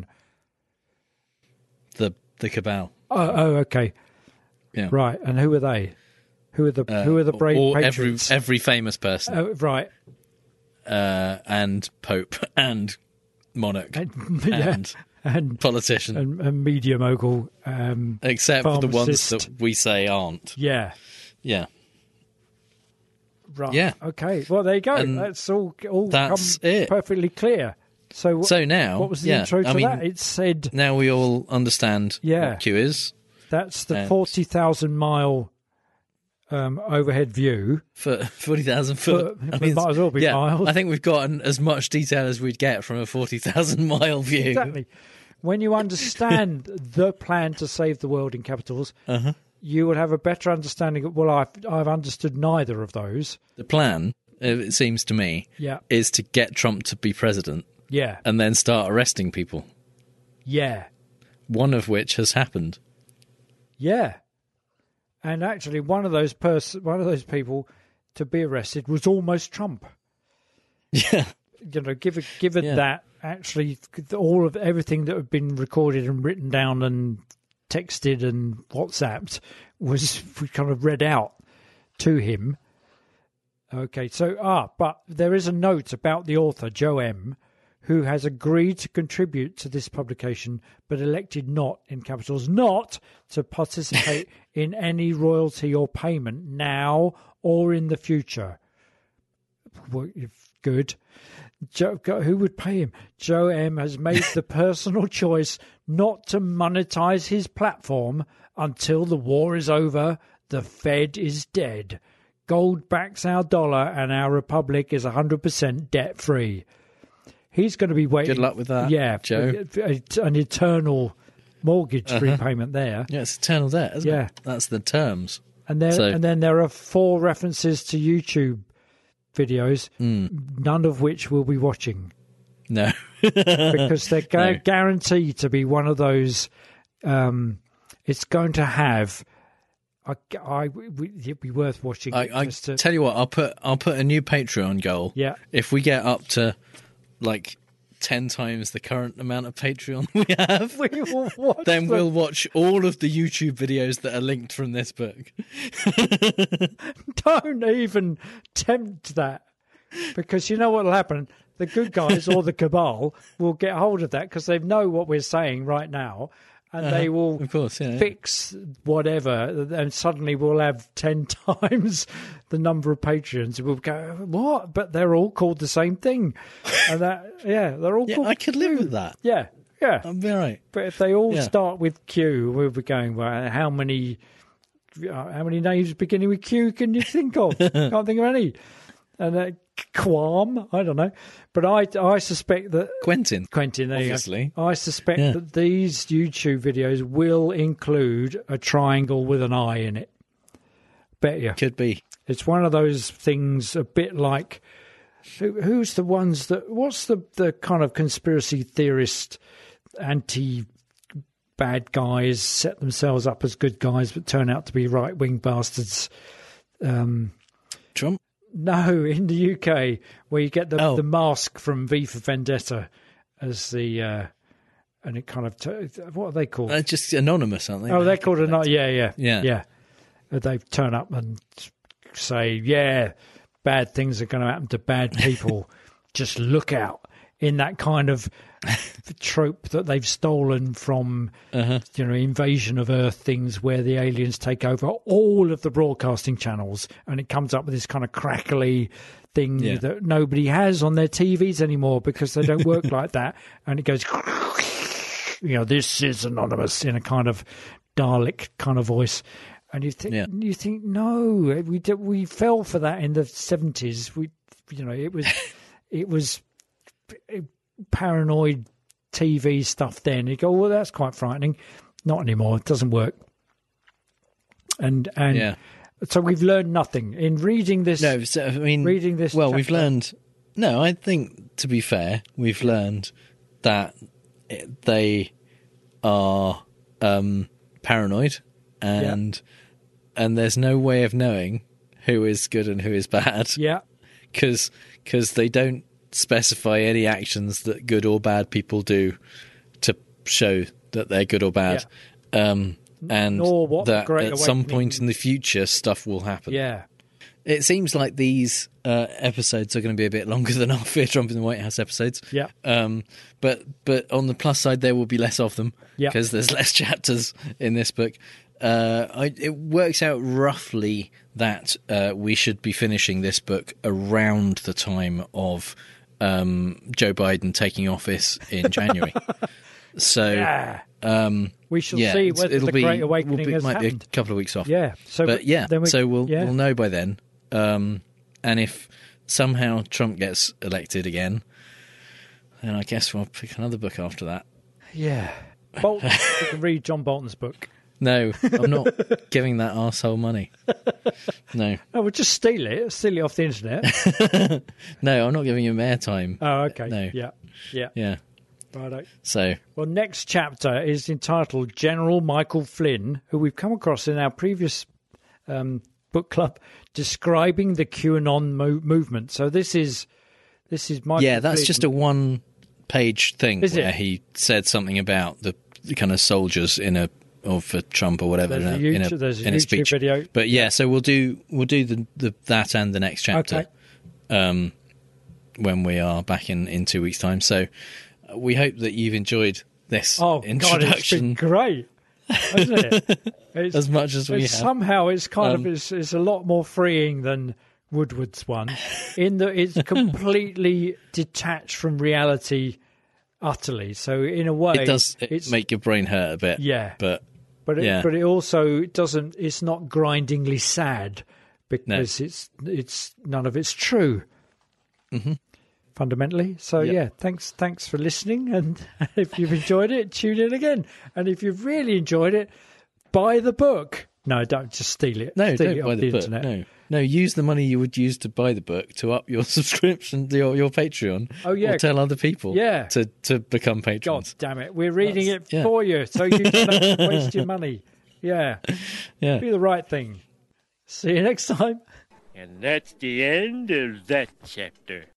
The the cabal. Oh, oh okay. Yeah. Right, and who are they? Who are the Uh, who are the brave or every patriots? every famous person, Oh, right, uh, and pope, and monarch, and, yeah, and and, politician, and, and media mogul. Um, except for the ones pharmacist. that we say aren't. yeah, Yeah, right. Yeah. Okay. Well, there you go. And that's all. All that's come it. perfectly clear. So, So now, what was the yeah, intro to I mean, that? It said now we all understand Yeah. what Q is. that's the and- forty thousand mile um, overhead view. For forty thousand foot, Foot. I It mean, might as well be yeah, miles. I think we've gotten as much detail as we'd get from a forty thousand mile view. Exactly. When you understand the plan to save the world in capitals, Uh-huh. you will have a better understanding of, well, I've, I've understood neither of those. The plan, it seems to me, Yeah. is to get Trump to be president Yeah. and then start arresting people. Yeah. One of which has happened. Yeah. And actually, one of those pers- one of those people to be arrested was almost Trump. Yeah, You know, given given Yeah. that actually all of everything that had been recorded and written down and texted and WhatsApped was kind of read out to him. Okay, so, ah, but there is a note about the author, Joe M., who has agreed to contribute to this publication, but elected not, in capitals, not to participate in any royalty or payment now or in the future. Well, good. Joe, who would pay him? Joe M. has made the personal choice not to monetize his platform until the war is over, the Fed is dead, gold backs our dollar, and our republic is one hundred percent debt-free. He's going to be waiting. Good luck with that, yeah, Joe. An eternal mortgage uh-huh. repayment there. Yeah, it's eternal debt, isn't yeah. it? That's the terms. And there, so. and then there are four references to YouTube videos, mm. none of which we'll be watching. No. Because they're gu- no. guaranteed to be one of those. Um, it's going to have. I, I, we, it'd be worth watching. I, I to, tell you what, I'll put I'll put a new Patreon goal. Yeah. If we get up to like ten times the current amount of Patreon we have, we will watch then them. we'll watch all of the YouTube videos that are linked from this book. Don't even tempt that, because you know what will happen? The good guys or the cabal will get hold of that because they know what we're saying right now, and uh-huh. they will of course, yeah, fix whatever, and suddenly we'll have ten times the number of patrons. We'll go, what? But they're all called the same thing. And that, yeah, they're all yeah, called I could live with that. Yeah, yeah. I'll be all right. But if they all yeah. start with Q, we'll be going, well, how many uh, how many names beginning with Q can you think of? Can't think of any. And uh, Quam, I don't know. But I, I suspect that... Quentin. Quentin, there obviously. You go. I suspect yeah. that these YouTube videos will include a triangle with an eye in it. Bet you. Could be. It's one of those things a bit like... Who, who's the ones that... What's the, the kind of conspiracy theorist, anti-bad guys, set themselves up as good guys but turn out to be right-wing bastards? Um, Trump? No, in the U K, where you get the oh. the mask from V for Vendetta as the, uh, and it kind of, t- what are they called? They're just anonymous, aren't they? Oh, they're called anonymous. Yeah, yeah, yeah, yeah. They turn up and say, "Yeah, bad things are going to happen to bad people. Just look out." In that kind of trope that they've stolen from, uh-huh. you know, Invasion of Earth things where the aliens take over all of the broadcasting channels, and it comes up with this kind of crackly thing yeah. that nobody has on their T Vs anymore because they don't work like that, and it goes, you know, this is anonymous in a kind of Dalek kind of voice. And you think, yeah. you think, no, we did, we fell for that in the seventies. We, you know, it was, it was. paranoid T V stuff then. You go, well, that's quite frightening. Not anymore. It doesn't work. And and yeah. so we've learned nothing in reading this. No, so, I mean, reading this. Well, chapter. we've learned. No, I think to be fair, we've learned that it, they are um, paranoid, and yeah. and there's no way of knowing who is good and who is bad. Yeah, because because they don't specify any actions that good or bad people do to show that they're good or bad, yeah. um, and that at some point in the future stuff will happen. Yeah, it seems like these uh, episodes are going to be a bit longer than our Fear Trump in the White House episodes. Yeah, um, but but on the plus side, there will be less of them because yeah. there's less chapters in this book. Uh, I, it works out roughly that uh, we should be finishing this book around the time of Um, Joe Biden taking office in January. So yeah. um, we shall yeah, see whether it'll the be, Great Awakening will be, has might happened. be a couple of weeks off. Yeah. So, but yeah, then we, so we'll yeah. we'll know by then. Um, and if somehow Trump gets elected again, then I guess we'll pick another book after that. Yeah, Bolton. You can read John Bolton's book. No, I'm not giving that arsehole money. No. No, we'll just steal it. Steal it off the internet. No, I'm not giving him airtime. Oh, okay. No. Yeah. Yeah. Yeah. Righto. So. Well, next chapter is entitled General Michael Flynn, who we've come across in our previous um, book club, describing the QAnon mo- movement. So this is this is Michael Yeah, that's Flynn. just a one page thing Is where it? he said something about the, the kind of soldiers in a or for Trump or whatever There's in a a, in YouTube- a, there's a in a YouTube speech. video. But yeah, so we'll do we'll do the, the that and the next chapter Okay. um, when we are back in, in two weeks' time. So uh, we hope that you've enjoyed this Oh, God, it's introduction been great, hasn't it? It's, as much as we have. it's somehow it's kind Um, of it's, it's a lot more freeing than Woodward's one, in that it's completely detached from reality, utterly. So in a way, It does it it's, make your brain hurt a bit. Yeah. But but it, yeah. but it also doesn't. It's not grindingly sad because it's it's none of it's true. Mm-hmm. Fundamentally. So Yep. yeah, thanks thanks for listening, and if you've enjoyed it, tune in again. And if you've really enjoyed it, buy the book. No, don't just steal it. No, steal don't it buy off the, book. internet. No, no. Use the money you would use to buy the book to up your subscription, your your Patreon. Oh, yeah. or tell other people. Yeah. to to become God patrons. damn it, we're reading That's- it yeah. for you, so you don't waste your money. Yeah, Yeah. do the right thing. See you next time. And that's the end of that chapter.